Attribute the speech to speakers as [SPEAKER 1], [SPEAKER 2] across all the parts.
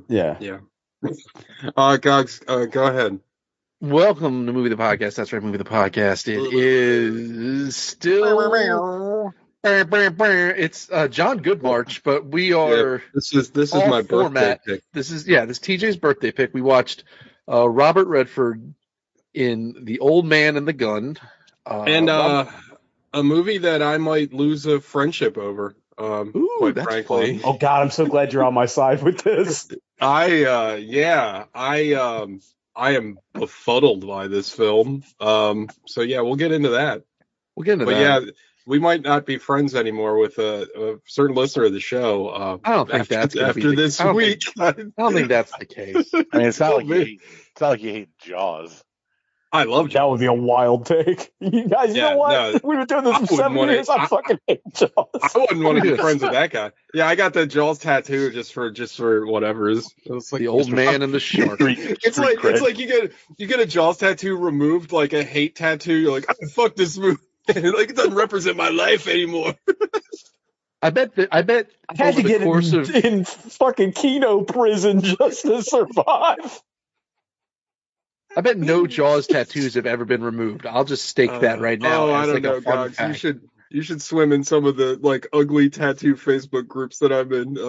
[SPEAKER 1] Yeah.
[SPEAKER 2] Yeah. Gogs, go ahead.
[SPEAKER 3] Welcome to Movie the Podcast. That's right, Movie the Podcast. It is still it's John Goodmarch, but we are
[SPEAKER 2] This is
[SPEAKER 3] off
[SPEAKER 2] my
[SPEAKER 3] format.
[SPEAKER 2] birthday pick.
[SPEAKER 3] This is TJ's birthday pick. We watched Robert Redford in The Old Man and the Gun,
[SPEAKER 2] And a movie that I might lose a friendship over. Quite
[SPEAKER 3] that's
[SPEAKER 2] frankly.
[SPEAKER 3] fun.
[SPEAKER 1] Oh God, I'm so glad you're on my side with this.
[SPEAKER 2] I am befuddled by this film. So yeah, we'll get into that.
[SPEAKER 3] We'll get into
[SPEAKER 2] But
[SPEAKER 3] that.
[SPEAKER 2] yeah, we might not be friends anymore with a certain listener of the show.
[SPEAKER 3] I don't think that's gonna be
[SPEAKER 2] after
[SPEAKER 3] the-
[SPEAKER 2] this
[SPEAKER 3] I don't
[SPEAKER 2] week.
[SPEAKER 3] I don't think that's the case.
[SPEAKER 4] I mean, it's not like
[SPEAKER 2] man.
[SPEAKER 4] you hate Jaws.
[SPEAKER 2] I love
[SPEAKER 1] That would be a wild take. You guys, you
[SPEAKER 2] Yeah,
[SPEAKER 1] know what?
[SPEAKER 2] no,
[SPEAKER 1] We've been doing this
[SPEAKER 2] I
[SPEAKER 1] for
[SPEAKER 2] wouldn't
[SPEAKER 1] 7
[SPEAKER 2] wanna-
[SPEAKER 1] years. I fucking hate Jaws.
[SPEAKER 2] I wouldn't want to be friends with that guy. Yeah, I got the Jaws tattoo just for whatever. It's like
[SPEAKER 3] The Old Man and the Shark.
[SPEAKER 2] It's like you get a Jaws tattoo removed, like a hate tattoo. You're like, oh, fuck this movie. Like it doesn't represent my life anymore.
[SPEAKER 3] I bet
[SPEAKER 1] I had
[SPEAKER 3] over
[SPEAKER 1] to
[SPEAKER 3] the
[SPEAKER 1] get
[SPEAKER 3] course of
[SPEAKER 1] in fucking Kino prison just to survive.
[SPEAKER 3] I bet no Jaws tattoos have ever been removed. I'll just stake that right now.
[SPEAKER 2] Oh, I
[SPEAKER 3] as
[SPEAKER 2] don't
[SPEAKER 3] like
[SPEAKER 2] know,
[SPEAKER 3] a fun
[SPEAKER 2] Gogs.
[SPEAKER 3] fact.
[SPEAKER 2] You should swim in some of the like ugly tattoo Facebook groups that I'm in.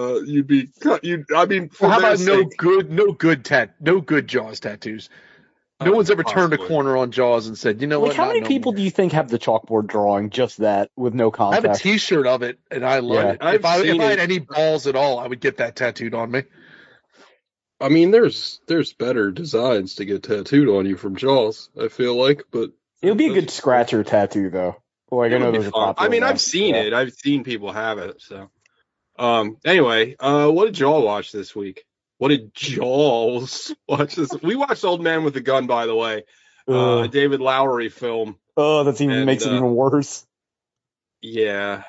[SPEAKER 2] I mean, for
[SPEAKER 3] Well, how
[SPEAKER 2] their
[SPEAKER 3] about no
[SPEAKER 2] sake,
[SPEAKER 3] good Jaws tattoos? No one's ever turned a
[SPEAKER 2] possibly.
[SPEAKER 3] corner on Jaws and said, you know
[SPEAKER 1] Like,
[SPEAKER 3] what?
[SPEAKER 1] how
[SPEAKER 3] not
[SPEAKER 1] many
[SPEAKER 3] no
[SPEAKER 1] people
[SPEAKER 3] more.
[SPEAKER 1] do you think have the chalkboard drawing just that with no
[SPEAKER 3] I have a
[SPEAKER 1] context?
[SPEAKER 3] T-shirt of it, and I love
[SPEAKER 1] Yeah.
[SPEAKER 3] it.
[SPEAKER 2] I've
[SPEAKER 3] If I
[SPEAKER 2] seen
[SPEAKER 3] had
[SPEAKER 2] it.
[SPEAKER 3] any balls at all, I would get that tattooed on me.
[SPEAKER 2] I mean, there's better designs to get tattooed on you from Jaws. I feel like, but
[SPEAKER 1] It would be a good scratcher tattoo, though. Like, I
[SPEAKER 2] It
[SPEAKER 1] know
[SPEAKER 2] would be
[SPEAKER 1] those are
[SPEAKER 2] fun.
[SPEAKER 1] popular.
[SPEAKER 2] I mean,
[SPEAKER 1] now.
[SPEAKER 2] I've seen
[SPEAKER 1] Yeah.
[SPEAKER 2] it. I've seen people have it. So, anyway, what did y'all watch this week? What did Jaws watch this? We watched Old Man with a Gun, by the way, a
[SPEAKER 1] Ugh.
[SPEAKER 2] David Lowery film.
[SPEAKER 1] Oh, that's even
[SPEAKER 2] And,
[SPEAKER 1] makes it even worse.
[SPEAKER 2] Yeah,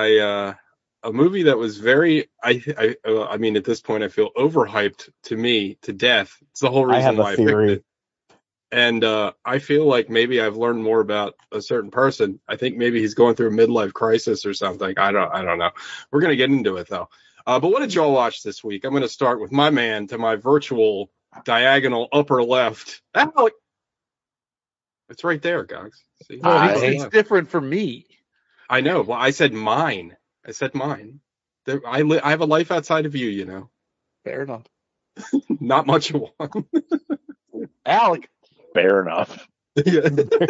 [SPEAKER 2] a movie that was very, I mean, at this point, I feel overhyped to me to death. It's the whole
[SPEAKER 1] I
[SPEAKER 2] reason
[SPEAKER 1] have a
[SPEAKER 2] why I picked
[SPEAKER 1] theory.
[SPEAKER 2] it. And I feel like maybe I've learned more about a certain person. I think maybe he's going through a midlife crisis or something. I don't know. We're gonna get into it though. But what did y'all watch this week? I'm gonna start with my man to my virtual diagonal upper left. Alec. It's right there, guys. See?
[SPEAKER 3] Well, it's different for me.
[SPEAKER 2] I know. Well, I said mine. I said mine. I have a life outside of you, you know.
[SPEAKER 3] Fair enough.
[SPEAKER 2] Not much of one.
[SPEAKER 4] Alec, fair enough.
[SPEAKER 2] Yeah.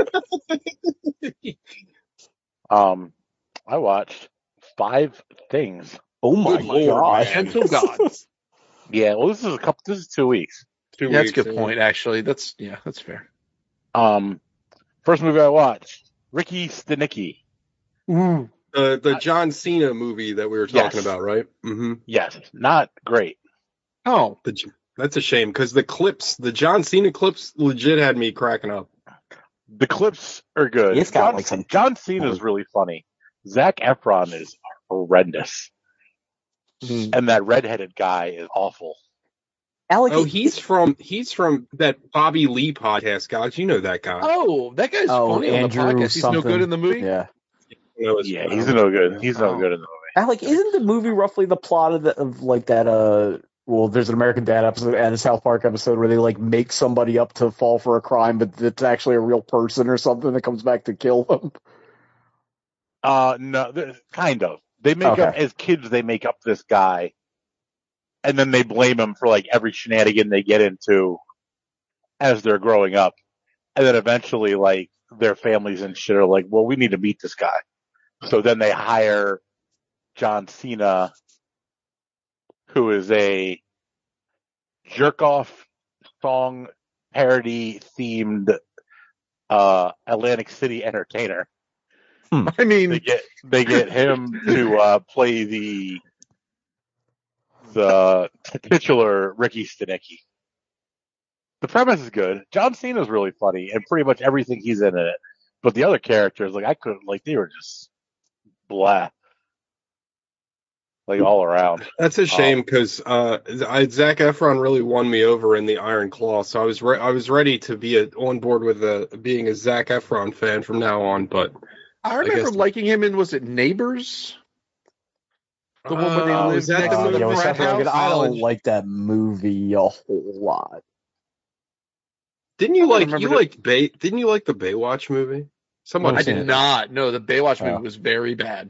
[SPEAKER 4] I watched 5 things.
[SPEAKER 1] Oh my
[SPEAKER 2] Good Lord,
[SPEAKER 1] gosh.
[SPEAKER 2] man.
[SPEAKER 3] Gentle gods.
[SPEAKER 4] Yeah, well, this is 2 weeks.
[SPEAKER 2] 2
[SPEAKER 3] Yeah, that's a
[SPEAKER 2] weeks,
[SPEAKER 3] good point, actually. That's fair.
[SPEAKER 4] First movie I watched, Ricky Stenicki.
[SPEAKER 2] The John Cena movie that we were talking
[SPEAKER 4] Yes.
[SPEAKER 2] about, right? Mm-hmm.
[SPEAKER 4] Yes, not great.
[SPEAKER 3] Oh,
[SPEAKER 2] That's a shame because the John Cena clips legit had me cracking up.
[SPEAKER 4] The clips are good.
[SPEAKER 1] It's got, like, some-
[SPEAKER 4] John Cena is really funny. Zac Efron is horrendous. And that redheaded guy is awful.
[SPEAKER 1] Alec,
[SPEAKER 2] Oh, he's from that Bobby Lee podcast, guys. You know that guy.
[SPEAKER 3] oh, that guy's funny
[SPEAKER 1] Andrew
[SPEAKER 3] on the podcast. He's no
[SPEAKER 1] something.
[SPEAKER 3] good in the movie.
[SPEAKER 1] Yeah.
[SPEAKER 2] You know his-
[SPEAKER 4] Yeah, he's no good. He's no good in the movie.
[SPEAKER 1] Alec, isn't the movie roughly the plot of like that, well, there's an American Dad episode and a South Park episode where they like make somebody up to fall for a crime, but it's actually a real person or something that comes back to kill them?
[SPEAKER 4] No, kind of. They make up, as kids, they make up this guy, and then they blame him for like every shenanigan they get into as they're growing up. And then eventually, like, their families and shit are like, well, we need to meet this guy. So then they hire John Cena, who is a jerk-off song parody themed Atlantic City entertainer.
[SPEAKER 3] I mean,
[SPEAKER 4] They get him to play the titular Ricky Stenicki. The premise is good. John Cena's really funny, and pretty much everything he's in it. But the other characters, like, I couldn't, like, they were just blah. Like, all around.
[SPEAKER 2] That's a shame because Zac Efron really won me over in the Iron Claw, so I was ready to be on board with being a Zac Efron fan from now on. But
[SPEAKER 3] I remember liking him in, was it Neighbors? The one where they
[SPEAKER 2] Oh,
[SPEAKER 3] live
[SPEAKER 2] is that
[SPEAKER 3] next
[SPEAKER 2] the
[SPEAKER 3] to the
[SPEAKER 2] movie?
[SPEAKER 1] with
[SPEAKER 3] frat
[SPEAKER 1] Seth Rogen.
[SPEAKER 3] house?
[SPEAKER 1] I don't
[SPEAKER 2] College.
[SPEAKER 1] like that movie a whole lot.
[SPEAKER 2] Didn't you
[SPEAKER 3] I
[SPEAKER 2] like
[SPEAKER 3] remember
[SPEAKER 2] Didn't you like the Baywatch movie? Someone
[SPEAKER 3] I
[SPEAKER 1] Never
[SPEAKER 3] did
[SPEAKER 1] seen
[SPEAKER 3] not. No, the Baywatch movie
[SPEAKER 1] Oh.
[SPEAKER 3] was very bad.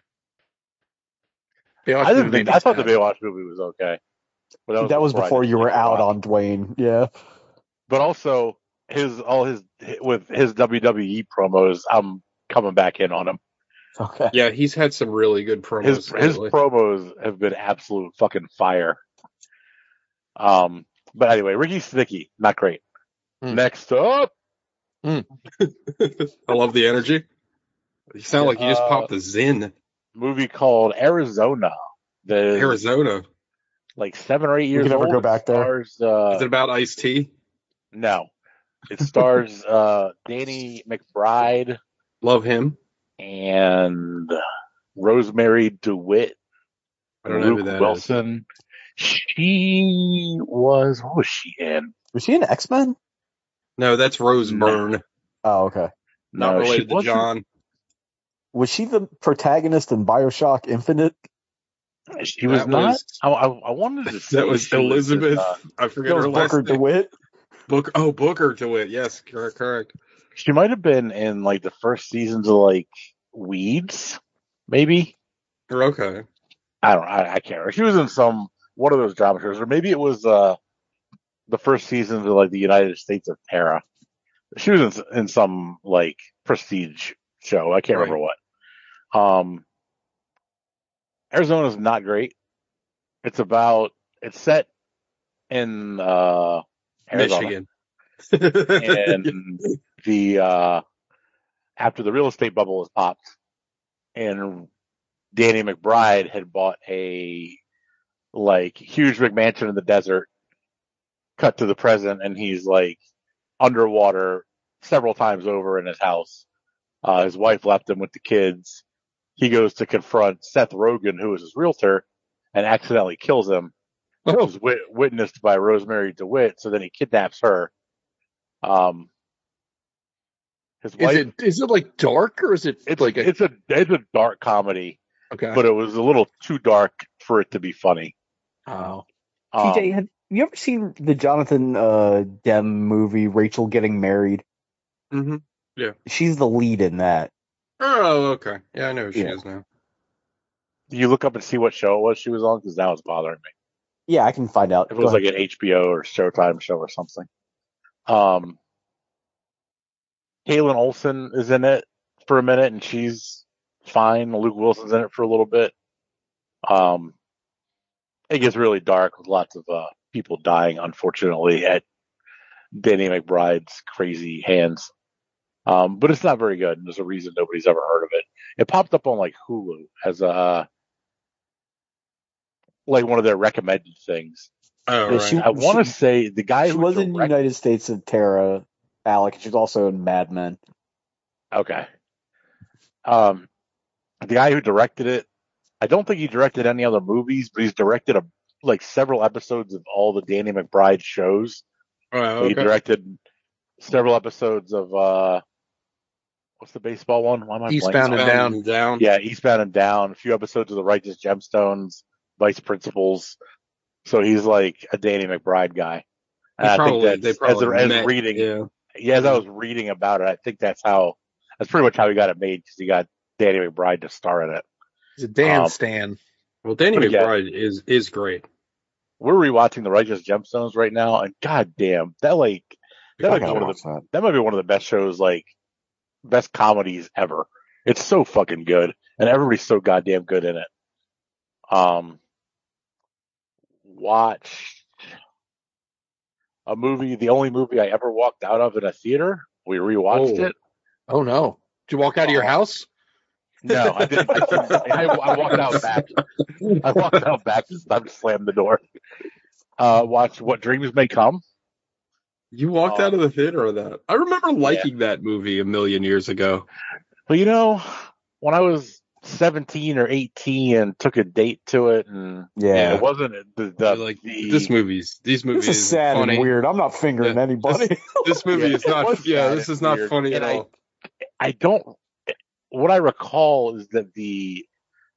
[SPEAKER 3] Baywatch movie made me
[SPEAKER 4] I thought the
[SPEAKER 3] sad.
[SPEAKER 4] Baywatch movie was okay. But
[SPEAKER 1] That was
[SPEAKER 4] I
[SPEAKER 1] before
[SPEAKER 4] didn't
[SPEAKER 1] you were
[SPEAKER 4] like The
[SPEAKER 1] out
[SPEAKER 4] Rock.
[SPEAKER 1] on Dwayne. Yeah.
[SPEAKER 4] But also his WWE promos, I'm coming back in on him.
[SPEAKER 1] Okay.
[SPEAKER 2] Yeah, he's had some really good
[SPEAKER 4] His
[SPEAKER 2] promos lately.
[SPEAKER 4] promos have been absolute fucking fire. But anyway, Ricky Sticky, not great. Next up,
[SPEAKER 2] I love the energy. You sound like you just popped the Zin.
[SPEAKER 4] movie called Arizona. That is
[SPEAKER 2] Arizona.
[SPEAKER 4] like 7 or 8 years
[SPEAKER 1] can never
[SPEAKER 4] old.
[SPEAKER 1] go back
[SPEAKER 4] It
[SPEAKER 1] there.
[SPEAKER 4] stars,
[SPEAKER 2] Is it about Ice-T?
[SPEAKER 4] no. It stars Danny McBride
[SPEAKER 2] Love him.
[SPEAKER 4] and Rosemary DeWitt,
[SPEAKER 2] I don't know
[SPEAKER 4] Luke
[SPEAKER 2] who that is.
[SPEAKER 4] Wilson. What was she in?
[SPEAKER 1] Was she in X-Men?
[SPEAKER 2] No, that's Rose
[SPEAKER 4] No.
[SPEAKER 2] Byrne.
[SPEAKER 1] Oh, okay.
[SPEAKER 2] Not
[SPEAKER 4] No,
[SPEAKER 2] related
[SPEAKER 4] she
[SPEAKER 2] to John.
[SPEAKER 1] Was she the protagonist in BioShock Infinite?
[SPEAKER 4] She was
[SPEAKER 2] That
[SPEAKER 4] not.
[SPEAKER 2] was-
[SPEAKER 4] I wanted to say
[SPEAKER 2] That was
[SPEAKER 4] she
[SPEAKER 2] Elizabeth. I forget
[SPEAKER 1] That was
[SPEAKER 2] her last
[SPEAKER 1] Booker
[SPEAKER 2] name.
[SPEAKER 1] DeWitt.
[SPEAKER 2] Booker DeWitt. Yes, correct.
[SPEAKER 4] She might have been in like the first seasons of like Weeds, maybe.
[SPEAKER 2] Okay.
[SPEAKER 4] I don't know. I can't remember. She was in one of those drama shows, or maybe it was the first season of like the United States of Terra. She was in some like prestige show. I can't remember what. Arizona's not great. It's set in Arizona.
[SPEAKER 2] Michigan.
[SPEAKER 4] And the after the real estate bubble was popped, and Danny McBride had bought a like huge McMansion in the desert. Cut to the present, and he's like underwater several times over in his house. His wife left him with the kids. He goes to confront Seth Rogen, who is his realtor, and accidentally kills him, which was witnessed by Rosemary DeWitt. So then he kidnaps her. His wife.
[SPEAKER 3] Is it like dark or is it
[SPEAKER 4] It's a dark comedy,
[SPEAKER 3] okay?
[SPEAKER 4] but it was a little too dark for it to be funny.
[SPEAKER 3] Oh,
[SPEAKER 1] TJ, have you ever seen the Jonathan Demme movie, Rachel Getting Married?
[SPEAKER 2] Mm-hmm. Yeah.
[SPEAKER 1] She's the lead in that.
[SPEAKER 2] Oh, okay. Yeah, I know who she is now.
[SPEAKER 4] Do you look up and see what show it was she was on? Because that was bothering me.
[SPEAKER 1] Yeah, I can find out.
[SPEAKER 4] If it was like an HBO or Showtime show or something. Kaylin Olsen is in it for a minute, and she's fine. Luke Wilson's in it for a little bit. It gets really dark with lots of people dying, unfortunately, at Danny McBride's crazy hands. But it's not very good, and there's a reason nobody's ever heard of it. It popped up on like Hulu as like one of their recommended things.
[SPEAKER 2] Oh,
[SPEAKER 1] Yeah,
[SPEAKER 2] right.
[SPEAKER 4] I want to say the guy
[SPEAKER 1] She
[SPEAKER 4] who
[SPEAKER 1] was in United States of Terra, Alec. She's also in Mad Men.
[SPEAKER 4] Okay. The guy who directed it, I don't think he directed any other movies, but he's directed several episodes of all the Danny McBride shows.
[SPEAKER 2] Oh,
[SPEAKER 4] So
[SPEAKER 2] okay.
[SPEAKER 4] he directed several episodes of what's the baseball one? Why am I
[SPEAKER 3] Eastbound
[SPEAKER 4] blanking?
[SPEAKER 3] and Down.
[SPEAKER 4] Yeah, Eastbound and Down. A few episodes of The Righteous Gemstones, Vice Principals. So he's like a Danny McBride guy. And I think that's as I was reading about it, I think that's pretty much how he got it made, because he got Danny McBride to star in it.
[SPEAKER 3] He's a Dan Stan.
[SPEAKER 2] Well, Danny
[SPEAKER 4] But again,
[SPEAKER 2] McBride is great.
[SPEAKER 4] We're rewatching The Righteous Gemstones right now, and goddamn, that might be one of the best shows, like best comedies ever. It's so fucking good, and everybody's so goddamn good in it. Watched a movie, the only movie I ever walked out of in a theater. We rewatched it.
[SPEAKER 3] Oh no! Did you walk out of your house?
[SPEAKER 4] No, I didn't. I walked out back. I walked out back. I just slammed the door. Watched What Dreams May Come.
[SPEAKER 2] You walked out of the theater with that. I remember liking that movie a million years ago.
[SPEAKER 4] Well, when I was 17 or 18 and took a date to it, and it wasn't
[SPEAKER 2] these movies.
[SPEAKER 1] This is sad
[SPEAKER 2] funny.
[SPEAKER 1] and weird. I'm not fingering anybody.
[SPEAKER 2] This movie is not. This is not
[SPEAKER 4] weird.
[SPEAKER 2] funny
[SPEAKER 4] and
[SPEAKER 2] at all.
[SPEAKER 4] I don't. What I recall is that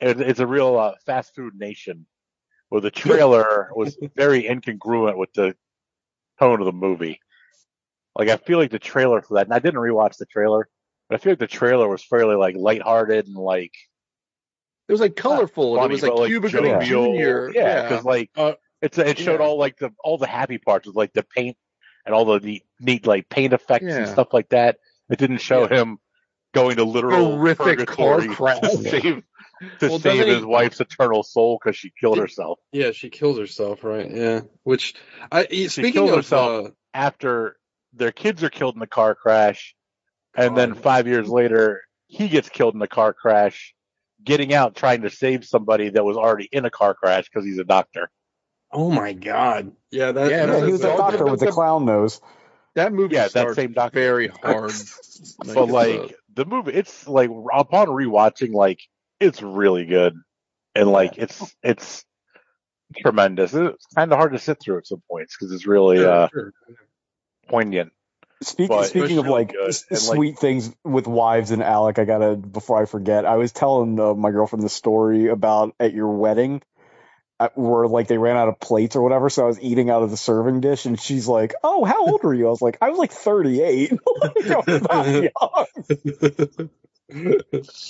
[SPEAKER 4] It's a real fast food nation where the trailer was very incongruent with the tone of the movie. Like, I feel like the trailer for that, and I didn't rewatch the trailer, but I feel like the trailer was fairly, like, lighthearted and, like,
[SPEAKER 3] it was, like, colorful.
[SPEAKER 4] funny,
[SPEAKER 3] And it was, like,
[SPEAKER 4] but,
[SPEAKER 3] Cuba Gooding Jr.
[SPEAKER 4] Yeah, because, like, it showed
[SPEAKER 2] yeah.
[SPEAKER 4] all, like, all the happy parts with, like, the paint and all the neat, like, paint effects and stuff like that. It didn't show him going to literal
[SPEAKER 3] horrific car
[SPEAKER 4] purgatory
[SPEAKER 3] crash
[SPEAKER 4] to save his wife's eternal soul because she killed herself.
[SPEAKER 2] Yeah, she kills herself, right? Yeah. Which,
[SPEAKER 4] speaking of herself after their kids are killed in the car crash, and then 5 years later he gets killed in the car crash, getting out trying to save somebody that was already in a car crash because he's a doctor.
[SPEAKER 2] Oh my God! Yeah,
[SPEAKER 1] he was a doctor with the clown nose.
[SPEAKER 3] That movie
[SPEAKER 4] that
[SPEAKER 3] starts
[SPEAKER 4] same doctor.
[SPEAKER 3] very hard.
[SPEAKER 4] But like the movie, it's like upon rewatching, like it's really good, and like it's tremendous. It's kind of hard to sit through at some points because it's really poignant.
[SPEAKER 1] Speaking of like sweet things with wives and Alec, I gotta, before I forget, I was telling my girlfriend the story about at your wedding where like they ran out of plates or whatever, so I was eating out of the serving dish, and she's like, "Oh, how old were you?" I was like, "I was like 38." Like, I was that young.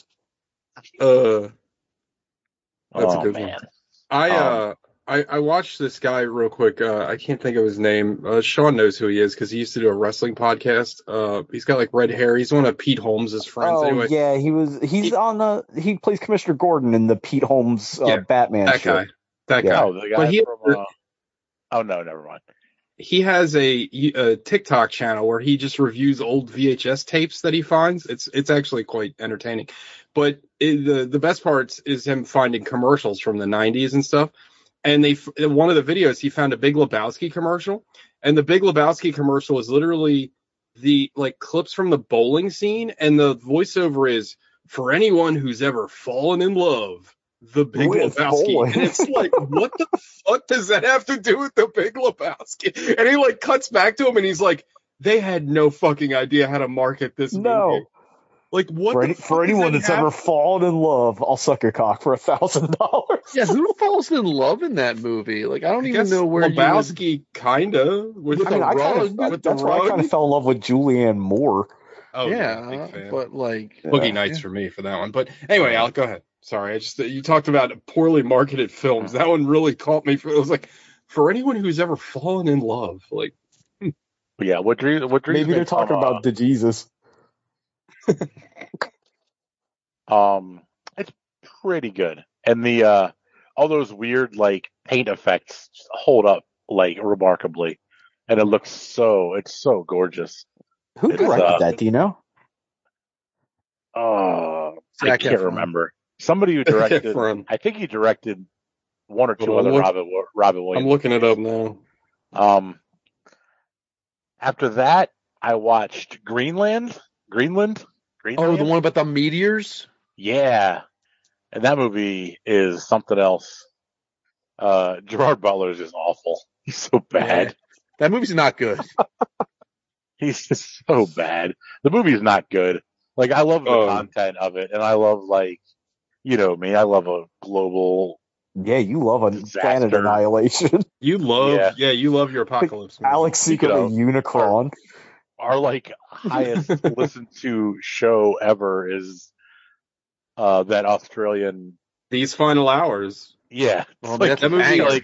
[SPEAKER 2] That's a good one. I watched this guy real quick. I can't think of his name. Sean knows who he is because he used to do a wrestling podcast. He's got like red hair. He's one of Pete Holmes' friends.
[SPEAKER 1] Oh,
[SPEAKER 2] anyway.
[SPEAKER 1] Yeah, he plays Commissioner Gordon in the Pete Holmes Batman show.
[SPEAKER 2] That guy.
[SPEAKER 4] Oh, the guy from oh no, never mind.
[SPEAKER 2] He has a TikTok channel where he just reviews old VHS tapes that he finds. It's actually quite entertaining. But the best parts is him finding commercials from the 90s and stuff. And in one of the videos, he found a Big Lebowski commercial. And the Big Lebowski commercial is literally the like clips from the bowling scene. And the voiceover is, "For anyone who's ever fallen in love, the Big Lebowski." And it's like, what the fuck does that have to do with the Big Lebowski? And he like cuts back to him and he's like, they had no fucking idea how to market this movie. Like, what
[SPEAKER 1] for anyone that's ever fallen in love, I'll suck your cock for $1,000.
[SPEAKER 3] Yeah, who falls in love in that movie? Like, I don't even know where
[SPEAKER 2] Lebowski kinda
[SPEAKER 1] that's why I kind of fell in love with Julianne Moore.
[SPEAKER 2] Oh
[SPEAKER 3] yeah, but like
[SPEAKER 2] Boogie Nights for me for that one. But anyway, Alec, go ahead. Sorry, you talked about poorly marketed films. That one really caught me. It was like, for anyone who's ever fallen in love, like,
[SPEAKER 4] yeah, what dreams?
[SPEAKER 1] Maybe they're talking about the Jesus.
[SPEAKER 4] It's pretty good, and the all those weird like paint effects hold up like remarkably, and it's so gorgeous.
[SPEAKER 1] Who directed that? Do you know?
[SPEAKER 4] I can't remember. Somebody who directed. I think he directed one or two other Robin Williams.
[SPEAKER 2] I'm looking it up now.
[SPEAKER 4] After that, I watched Greenland.
[SPEAKER 3] Oh, the one about the meteors?
[SPEAKER 4] Yeah. And that movie is something else. Gerard Butler is just awful. He's so bad.
[SPEAKER 3] Yeah. That movie's not good.
[SPEAKER 4] He's just so bad. The movie's not good. Like, I love the content of it, and I love, like, you know me, I love a global
[SPEAKER 1] you love a planet annihilation.
[SPEAKER 2] You love your apocalypse.
[SPEAKER 1] Alex secretly Unicron.
[SPEAKER 4] Our like highest listened to show ever is that Australian
[SPEAKER 2] These Final Hours.
[SPEAKER 4] Yeah,
[SPEAKER 2] well, like, that movie, like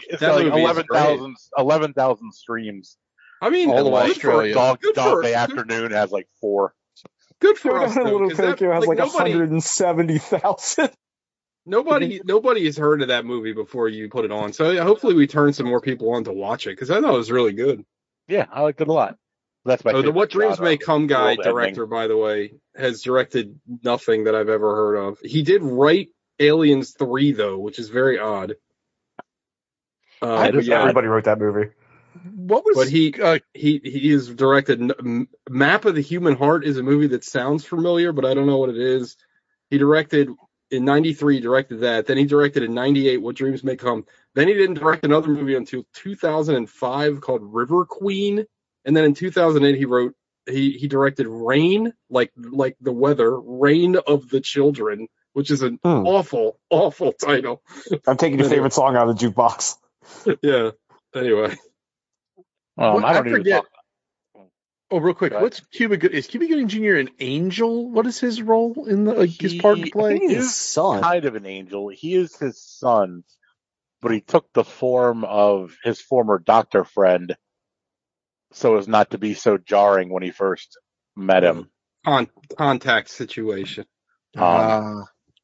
[SPEAKER 4] 11,000 streams.
[SPEAKER 2] I mean,
[SPEAKER 3] all of Australia.
[SPEAKER 4] Dog Day Afternoon has like 4.
[SPEAKER 2] Good for us.
[SPEAKER 1] Little Tokyo has like 170,000.
[SPEAKER 2] Nobody has heard of that movie before you put it on. So hopefully we turn some more people on to watch it because I thought it was really good.
[SPEAKER 4] Yeah, I liked it a lot. That's my
[SPEAKER 2] the What Dreams May Come guy, director, by the way, has directed nothing that I've ever heard of. He did write Aliens 3, though, which is very odd.
[SPEAKER 1] Everybody wrote that movie.
[SPEAKER 3] What was?
[SPEAKER 2] But he has directed Map of the Human Heart is a movie that sounds familiar, but I don't know what it is. He directed in '93. He directed that. Then he directed in '98 What Dreams May Come. Then he didn't direct another movie until 2005 called River Queen. And then in 2008 he directed Rain, like the weather, Reign of the Children, which is an awful, awful title.
[SPEAKER 1] I'm taking your favorite song out of the jukebox.
[SPEAKER 2] Yeah. Anyway.
[SPEAKER 3] I forget. Oh, real quick, what's Cuba Gooding? Is Cuba Gooding Jr. an angel? What is his role in his part to play?
[SPEAKER 1] He's his son.
[SPEAKER 4] Kind of an angel. He is his son, but he took the form of his former doctor friend so as not to be so jarring when he first met him.
[SPEAKER 2] Contact situation.
[SPEAKER 4] But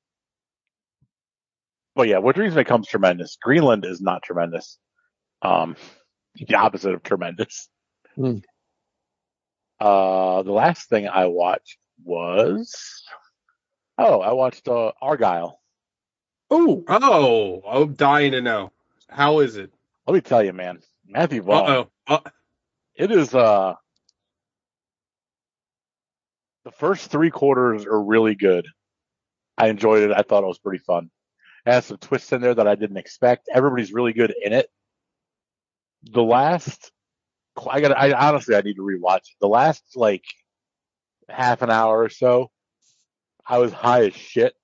[SPEAKER 4] yeah, What Dreams May Come tremendous. Greenland is not tremendous. The opposite of tremendous. The last thing I watched was I watched Argyle.
[SPEAKER 2] I'm dying to know. How is it?
[SPEAKER 4] Let me tell you, man, Matthew Vaughn. It is the first 3 quarters are really good. I enjoyed it. I thought it was pretty fun. It has some twists in there that I didn't expect. Everybody's really good in it. The last, I honestly need to rewatch it. The last like half an hour or so, I was high as shit.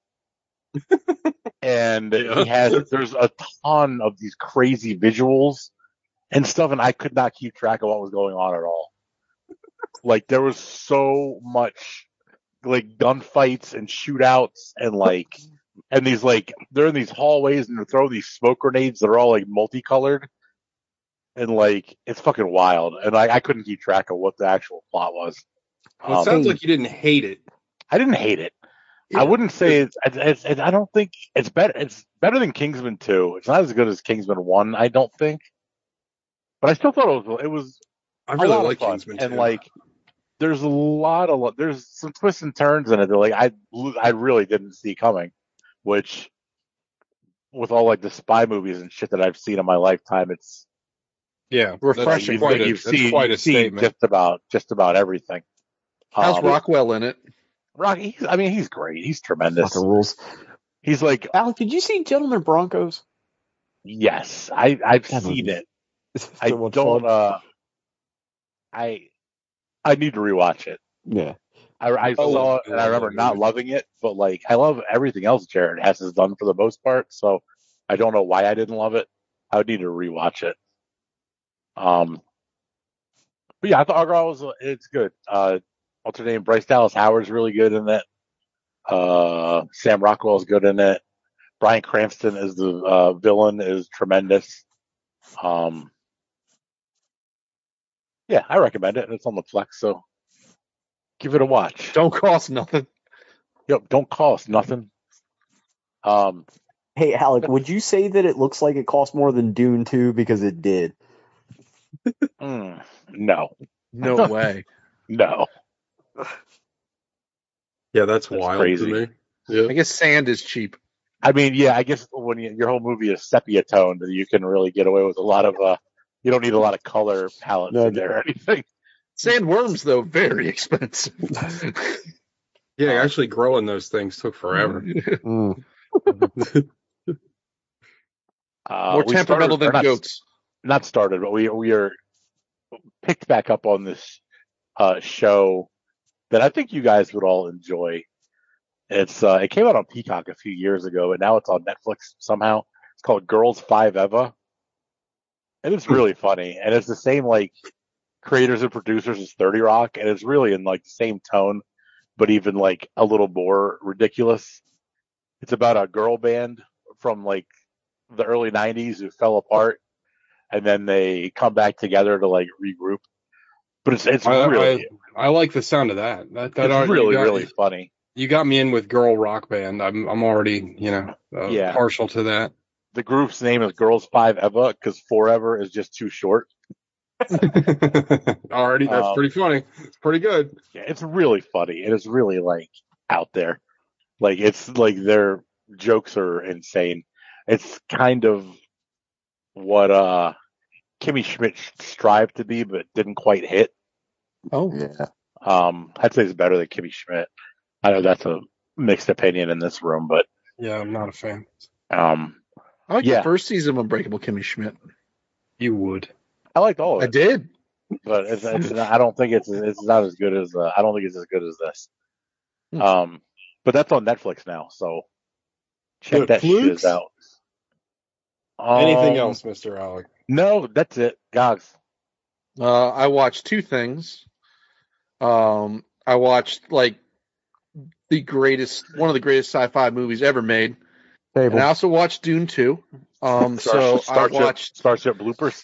[SPEAKER 4] And there's a ton of these crazy visuals and stuff, and I could not keep track of what was going on at all. Like, there was so much, like, gunfights and shootouts and these, like, they're in these hallways and they're throwing these smoke grenades that are all, like, multicolored. And, like, it's fucking wild. And I couldn't keep track of what the actual plot was.
[SPEAKER 2] Well, it sounds like you didn't hate it.
[SPEAKER 4] I didn't hate it. Yeah. I wouldn't say I don't think it's better. It's better than Kingsman 2. It's not as good as Kingsman 1, I don't think. But I still thought it was.
[SPEAKER 2] I really like Kingsman 2.
[SPEAKER 4] And like, there's there's some twists and turns in it that like I really didn't see coming. Which, with all like the spy movies and shit that I've seen in my lifetime, it's
[SPEAKER 3] refreshing.
[SPEAKER 4] You've seen just about everything.
[SPEAKER 3] How's Rockwell in it?
[SPEAKER 4] Rocky, he's great. He's tremendous.
[SPEAKER 1] Fucking rules.
[SPEAKER 4] He's like,
[SPEAKER 1] Alec, did you see Gentlemen Broncos?
[SPEAKER 4] Yes, I've seen it. I don't. I need to rewatch it.
[SPEAKER 1] Yeah,
[SPEAKER 4] I saw it and I remember not loving it, but like I love everything else Jared has done for the most part. So I don't know why I didn't love it. I would need to rewatch it. But yeah, I thought Argyle it's good. What's her name? Bryce Dallas Howard's really good in it. Sam Rockwell's good in it. Bryan Cranston is the villain, is tremendous. Yeah, I recommend it. It's on the Plex, so give it a watch.
[SPEAKER 3] Don't cost nothing.
[SPEAKER 4] Yep, don't cost nothing.
[SPEAKER 1] Hey, Alec, would you say that it looks like it cost more than Dune 2 because it did?
[SPEAKER 4] No.
[SPEAKER 3] No way.
[SPEAKER 4] No.
[SPEAKER 2] Yeah, that's wild
[SPEAKER 4] crazy
[SPEAKER 2] to me. Yeah.
[SPEAKER 3] I guess sand is cheap.
[SPEAKER 4] I mean, yeah, I guess when your whole movie is sepia toned, you can really get away with a lot of. You don't need a lot of color palettes in there or anything.
[SPEAKER 3] Sandworms, though, very expensive.
[SPEAKER 2] Yeah, actually growing those things took forever.
[SPEAKER 3] More temperamental than goats.
[SPEAKER 4] Not started, but we are picked back up on this show that I think you guys would all enjoy. It came out on Peacock a few years ago, and now it's on Netflix somehow. It's called Girls 5 Eva. And it's really funny. And it's the same, like, creators and producers as 30 Rock. And it's really in, like, the same tone, but even, like, a little more ridiculous. It's about a girl band from, like, the early 90s who fell apart. And then they come back together to, like, regroup. But it's really...
[SPEAKER 2] I like the sound of that. It's
[SPEAKER 4] really funny.
[SPEAKER 2] You got me in with Girl Rock Band. I'm already, partial to that.
[SPEAKER 4] The group's name is Girls 5 Eva because forever is just too short.
[SPEAKER 2] Already, that's pretty funny. It's pretty good.
[SPEAKER 4] Yeah, it's really funny. And it's really, like, out there. Like, it's like their jokes are insane. It's kind of what Kimmy Schmidt strived to be, but didn't quite hit.
[SPEAKER 3] Oh,
[SPEAKER 1] yeah.
[SPEAKER 4] I'd say it's better than Kimmy Schmidt. I know that's a mixed opinion in this room, but
[SPEAKER 2] yeah, I'm not a fan.
[SPEAKER 3] I like the first season of Unbreakable Kimmy Schmidt.
[SPEAKER 2] You would.
[SPEAKER 4] I liked all of it.
[SPEAKER 3] I did,
[SPEAKER 4] but it's I don't think it's not as good as I don't think it's as good as this. But that's on Netflix now, so Check that shiz out.
[SPEAKER 2] Anything else, Mr. Alec?
[SPEAKER 4] No, that's it. Gogs.
[SPEAKER 3] I watched two things. I watched one of the greatest sci-fi movies ever made.
[SPEAKER 1] Fable.
[SPEAKER 3] And I also watched Dune 2. I watched
[SPEAKER 4] Starship bloopers.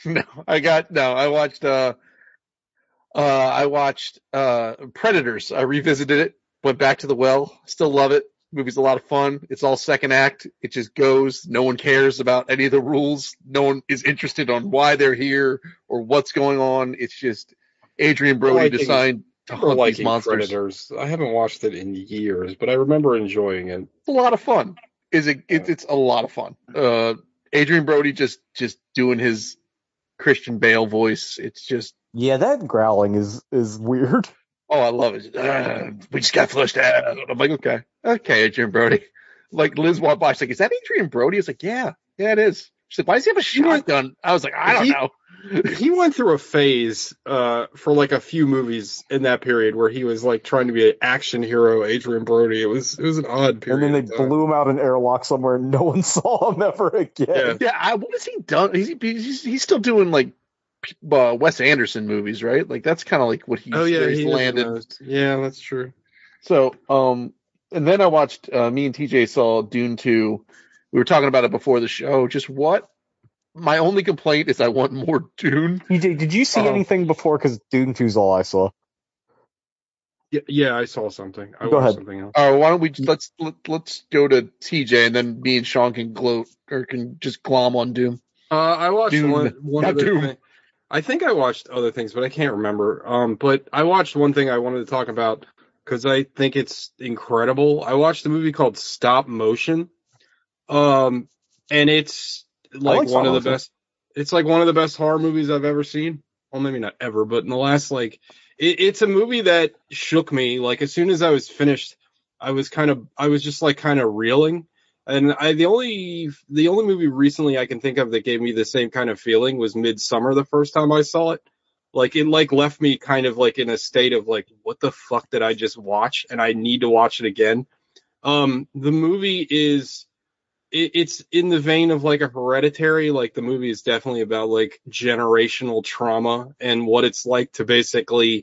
[SPEAKER 3] I watched Predators. I revisited it, went back to the well. Still love it. Movie's a lot of fun. It's all second act. It just goes. No one cares about any of the rules. No one is interested on why they're here or what's going on. It's just Adrian Brody decided to hunt these monsters.
[SPEAKER 2] Predators. I haven't watched it in years, but I remember enjoying it.
[SPEAKER 3] It's a lot of fun. It's a lot of fun. Adrian Brody just doing his Christian Bale voice. It's just
[SPEAKER 1] that growling is weird.
[SPEAKER 3] Oh, I love it. We just got flushed out. I'm like, okay, Adrian Brody. Like Liz walked by, she's like, "Is that Adrian Brody?" I was like, "Yeah, it is." She's like, "Why does he have a shotgun?" I was like, "I don't know."
[SPEAKER 2] He went through a phase for like a few movies in that period where he was like trying to be an action hero, Adrian Brody. It was an odd period.
[SPEAKER 1] And then they blew him out an airlock somewhere, and no one saw him ever again.
[SPEAKER 3] Yeah. What has he done? He's still doing like Wes Anderson movies, right? Like that's kind of like what he's landed.
[SPEAKER 2] Yeah, that's true.
[SPEAKER 3] So, and then I watched. Me and TJ saw Dune 2. We were talking about it before the show. Just what? My only complaint is I want more Dune.
[SPEAKER 1] TJ, did you see anything before? Because Dune 2 is all I saw.
[SPEAKER 2] Yeah, I saw something.
[SPEAKER 1] Go ahead.
[SPEAKER 2] Something else.
[SPEAKER 3] Why don't we let's go to TJ and then me and Sean can gloat or can just glom on Doom.
[SPEAKER 2] I watched
[SPEAKER 3] Dune,
[SPEAKER 2] one other
[SPEAKER 3] Doom.
[SPEAKER 2] thing. I think I watched other things, but I can't remember. But I watched one thing I wanted to talk about because I think it's incredible. I watched a movie called Stop Motion. And it's like one of the best. It's like one of the best horror movies I've ever seen. Well, maybe not ever, but in the last it's a movie that shook me. Like as soon as I was finished, I was just like kind of reeling. And the only movie recently I can think of that gave me the same kind of feeling was Midsommar the first time I saw it. Like it left me kind of like in a state of like, what the fuck did I just watch? And I need to watch it again. The movie it's in the vein of like a Hereditary. Like the movie is definitely about like generational trauma and what it's like to basically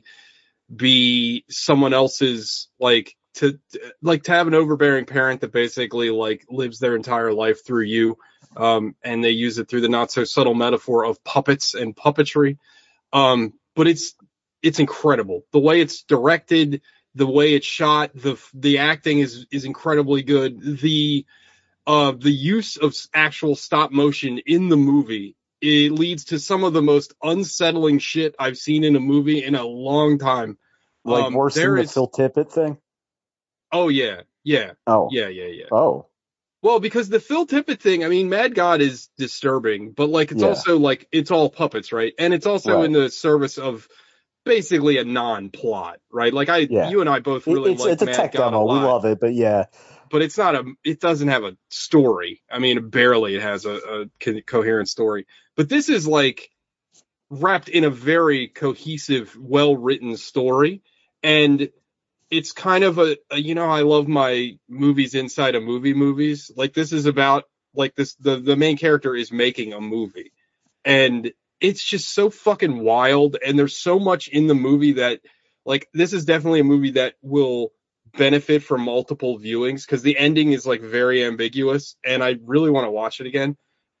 [SPEAKER 2] be someone else's to have an overbearing parent that basically like lives their entire life through you. And they use it through the not so subtle metaphor of puppets and puppetry. But it's incredible. The way it's directed, the way it's shot, the acting is incredibly good. The use of actual stop motion in the movie, it leads to some of the most unsettling shit I've seen in a movie in a long time.
[SPEAKER 1] Like worse than the Phil Tippett thing?
[SPEAKER 2] Oh, yeah.
[SPEAKER 1] Oh.
[SPEAKER 2] Yeah.
[SPEAKER 1] Oh.
[SPEAKER 2] Well, because the Phil Tippett thing, I mean, Mad God is disturbing, but like it's also like it's all puppets, right? And it's also in the service of basically a non-plot, right? Like you and I both really like Mad
[SPEAKER 1] tech
[SPEAKER 2] God
[SPEAKER 1] demo.
[SPEAKER 2] a lot.
[SPEAKER 1] We love it, but yeah.
[SPEAKER 2] But it's not it doesn't have a story. I mean, barely it has a coherent story. But this is like wrapped in a very cohesive, well-written story. And it's kind of I love my movies inside a movie movies. Like this is about like this, the main character is making a movie and it's just so fucking wild. And there's so much in the movie that like, this is definitely a movie that will benefit from multiple viewings because the ending is like very ambiguous and I really want to watch it again.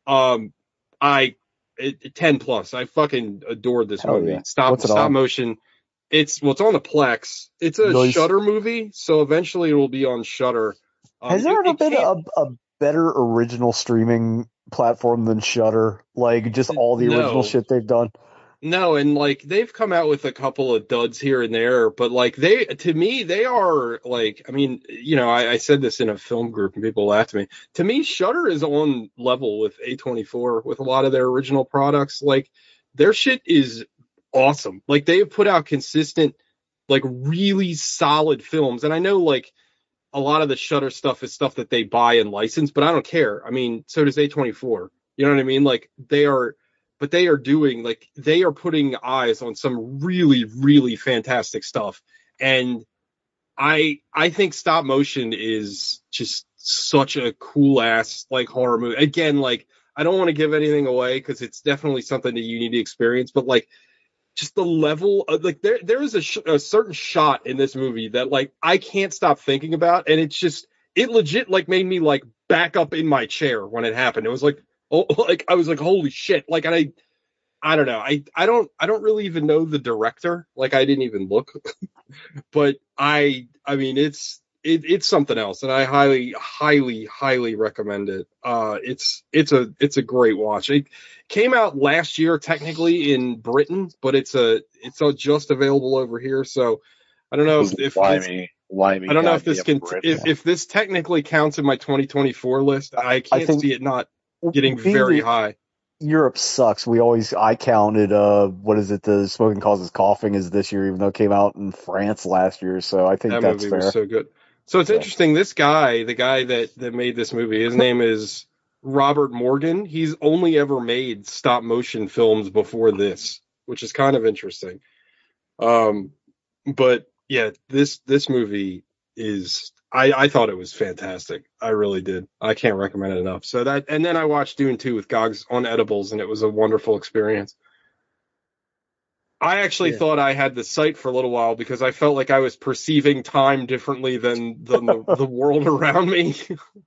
[SPEAKER 2] 10 plus. I fucking adored this movie.
[SPEAKER 1] Yeah.
[SPEAKER 2] Stop motion. It's on the Plex. It's a Shudder movie, so eventually it will be on Shudder.
[SPEAKER 1] Has there ever been a better original streaming platform than Shudder? Like just all the original shit they've done.
[SPEAKER 2] No, and like they've come out with a couple of duds here and there, but like to me they are like, I mean, I said this in a film group and people laughed at me. To me, Shudder is on level with A24 with a lot of their original products. Like their shit is awesome. Like they've put out consistent, like really solid films. And I know like a lot of the Shudder stuff is stuff that they buy and license, but I don't care. I mean, so does A24. You know what I mean? Like they are putting eyes on some really, really fantastic stuff. And I think stop motion is just such a cool ass like horror movie. Again, like I don't want to give anything away because it's definitely something that you need to experience, but like just the level of like there is a certain shot in this movie that like I can't stop thinking about, and it legit like made me like back up in my chair when it happened. It was like, oh, like I was like, holy shit. Like, and I don't know. I don't really even know the director. Like I didn't even look, but I mean, it's something else, and I highly recommend it. It's a great watch. It came out last year technically in Britain, but it's just available over here. So I don't know if
[SPEAKER 4] Limey,
[SPEAKER 2] I don't know if this
[SPEAKER 4] goddamn
[SPEAKER 2] can
[SPEAKER 4] Brits.
[SPEAKER 2] if this technically counts in my 2024 list. I can't see it not getting very high.
[SPEAKER 1] Europe sucks. I counted what is it? The Smoking Causes Coughing is this year, even though it came out in France last year. So I think
[SPEAKER 2] That
[SPEAKER 1] that's
[SPEAKER 2] movie
[SPEAKER 1] fair.
[SPEAKER 2] was so good. So it's interesting. This guy, the guy that made this movie, his name is Robert Morgan. He's only ever made stop motion films before this, which is kind of interesting. But yeah, this movie is. I thought it was fantastic. I really did. I can't recommend it enough. So that, and then I watched Dune 2 with Gogs on edibles, and it was a wonderful experience. I actually thought I had the sight for a little while because I felt like I was perceiving time differently than the world around me.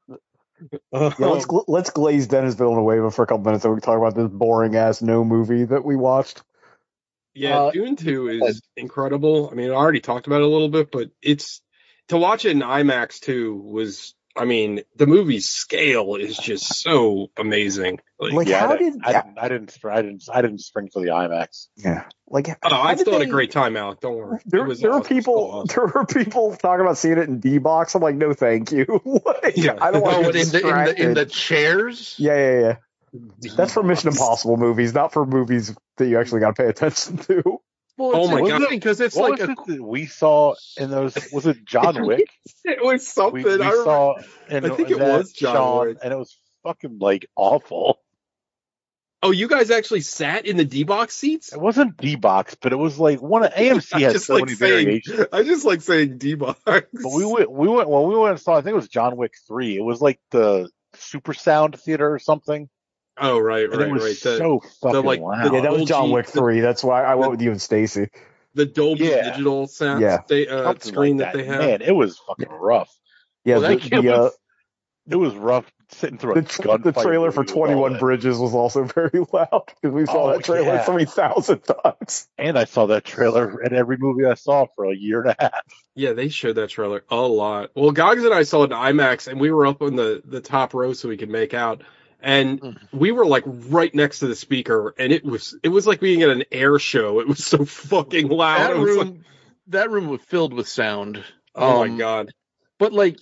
[SPEAKER 1] Let's glaze Dennis Villeneuve for a couple minutes so we can talk about this boring ass no movie that we watched.
[SPEAKER 2] Yeah, Dune 2 is incredible. I mean, I already talked about it a little bit, but to watch it in IMAX too was, I mean, the movie's scale is just so amazing.
[SPEAKER 4] I didn't spring for the IMAX.
[SPEAKER 1] Yeah. Like,
[SPEAKER 2] I still had a great time, Alec. Don't worry.
[SPEAKER 1] There were people talking about seeing it in D-Box. I'm like, no, thank you. I don't want to be distracted.
[SPEAKER 3] in the chairs.
[SPEAKER 1] Yeah. That's for Mission Impossible movies, not for movies that you actually got to pay attention to.
[SPEAKER 3] Well, oh my god! Because it's
[SPEAKER 4] what
[SPEAKER 3] like
[SPEAKER 4] that we saw in those. Was it John Wick?
[SPEAKER 2] It was something
[SPEAKER 4] we saw.
[SPEAKER 2] I think it was John Wick,
[SPEAKER 4] and it was fucking like awful.
[SPEAKER 2] Oh, you guys actually sat in the D-Box seats?
[SPEAKER 4] It wasn't D-Box, but it was like one of AMC has so many variations.
[SPEAKER 2] I just like saying D-Box.
[SPEAKER 4] But we went and saw. I think it was John Wick 3. It was like the Super Sound Theater or something.
[SPEAKER 2] Oh right.
[SPEAKER 4] It was so fucking loud.
[SPEAKER 1] Yeah, that was John Wick 3. That's why I went with you and Stacy.
[SPEAKER 2] The Dolby Digital sound screen that they have.
[SPEAKER 4] Man, it was fucking rough.
[SPEAKER 1] Yeah,
[SPEAKER 4] it was rough sitting through
[SPEAKER 1] the trailer for 21 Bridges was also very loud because we saw that trailer 3,000 times.
[SPEAKER 4] And I saw that trailer in every movie I saw for a year and a half.
[SPEAKER 2] Yeah, they showed that trailer a lot. Well, Gogs and I saw it in IMAX, and we were up on the top row so we could make out. And we were like right next to the speaker, and it was like being at an air show. It was so fucking loud.
[SPEAKER 3] That room was filled with sound.
[SPEAKER 2] Oh my god!
[SPEAKER 3] But like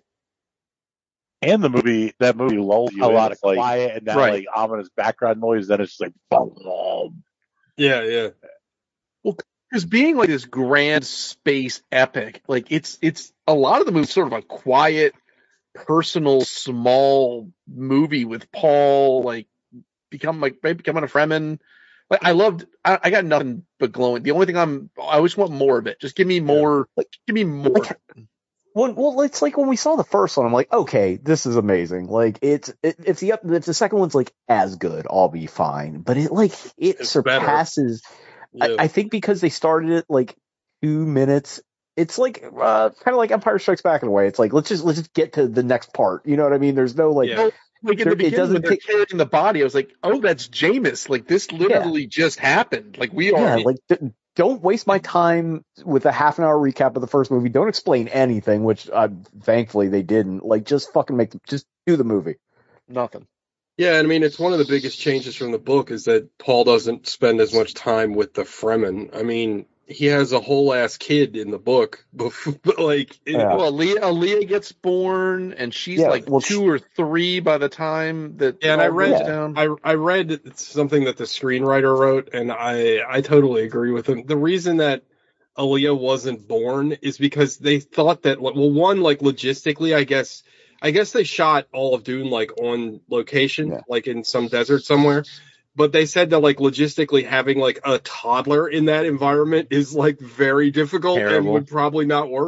[SPEAKER 4] and that movie lulls you a lot of quiet and that like ominous background noise. Then it's like boom.
[SPEAKER 2] Yeah.
[SPEAKER 3] Well, because being like this grand space epic, like it's a lot of the movie sort of a quiet, personal, small movie with Paul becoming a Fremen. Like I got nothing but glowing. The only thing I just want more of it. Just give me more. Give me more.
[SPEAKER 1] Well, it's like when we saw the first one, I'm like, okay, this is amazing. Like if the second one's like as good, I'll be fine. But it surpasses. Yeah. I think because they started it like 2 minutes. It's like kind of like Empire Strikes Back in a way. It's like let's just get to the next part. You know what I mean? There's no like
[SPEAKER 3] in the beginning when they're carrying the body, I was like, oh, that's Jameis. Like this literally just happened. Like we are.
[SPEAKER 1] Yeah, like don't waste my time with a half an hour recap of the first movie. Don't explain anything, which thankfully they didn't. Like just fucking just do the movie.
[SPEAKER 3] Nothing.
[SPEAKER 2] Yeah, and I mean it's one of the biggest changes from the book is that Paul doesn't spend as much time with the Fremen. I mean. He has a whole ass kid in the book, but
[SPEAKER 3] Aaliyah gets born, and she's 2 or 3 by the time that.
[SPEAKER 2] Yeah, and I read something that the screenwriter wrote, and I totally agree with him. The reason that Aaliyah wasn't born is because they thought that one logistically, I guess they shot all of Dune on location, in some desert somewhere. But they said that logistically having a toddler in that environment is very difficult. Terrible. And would probably not work.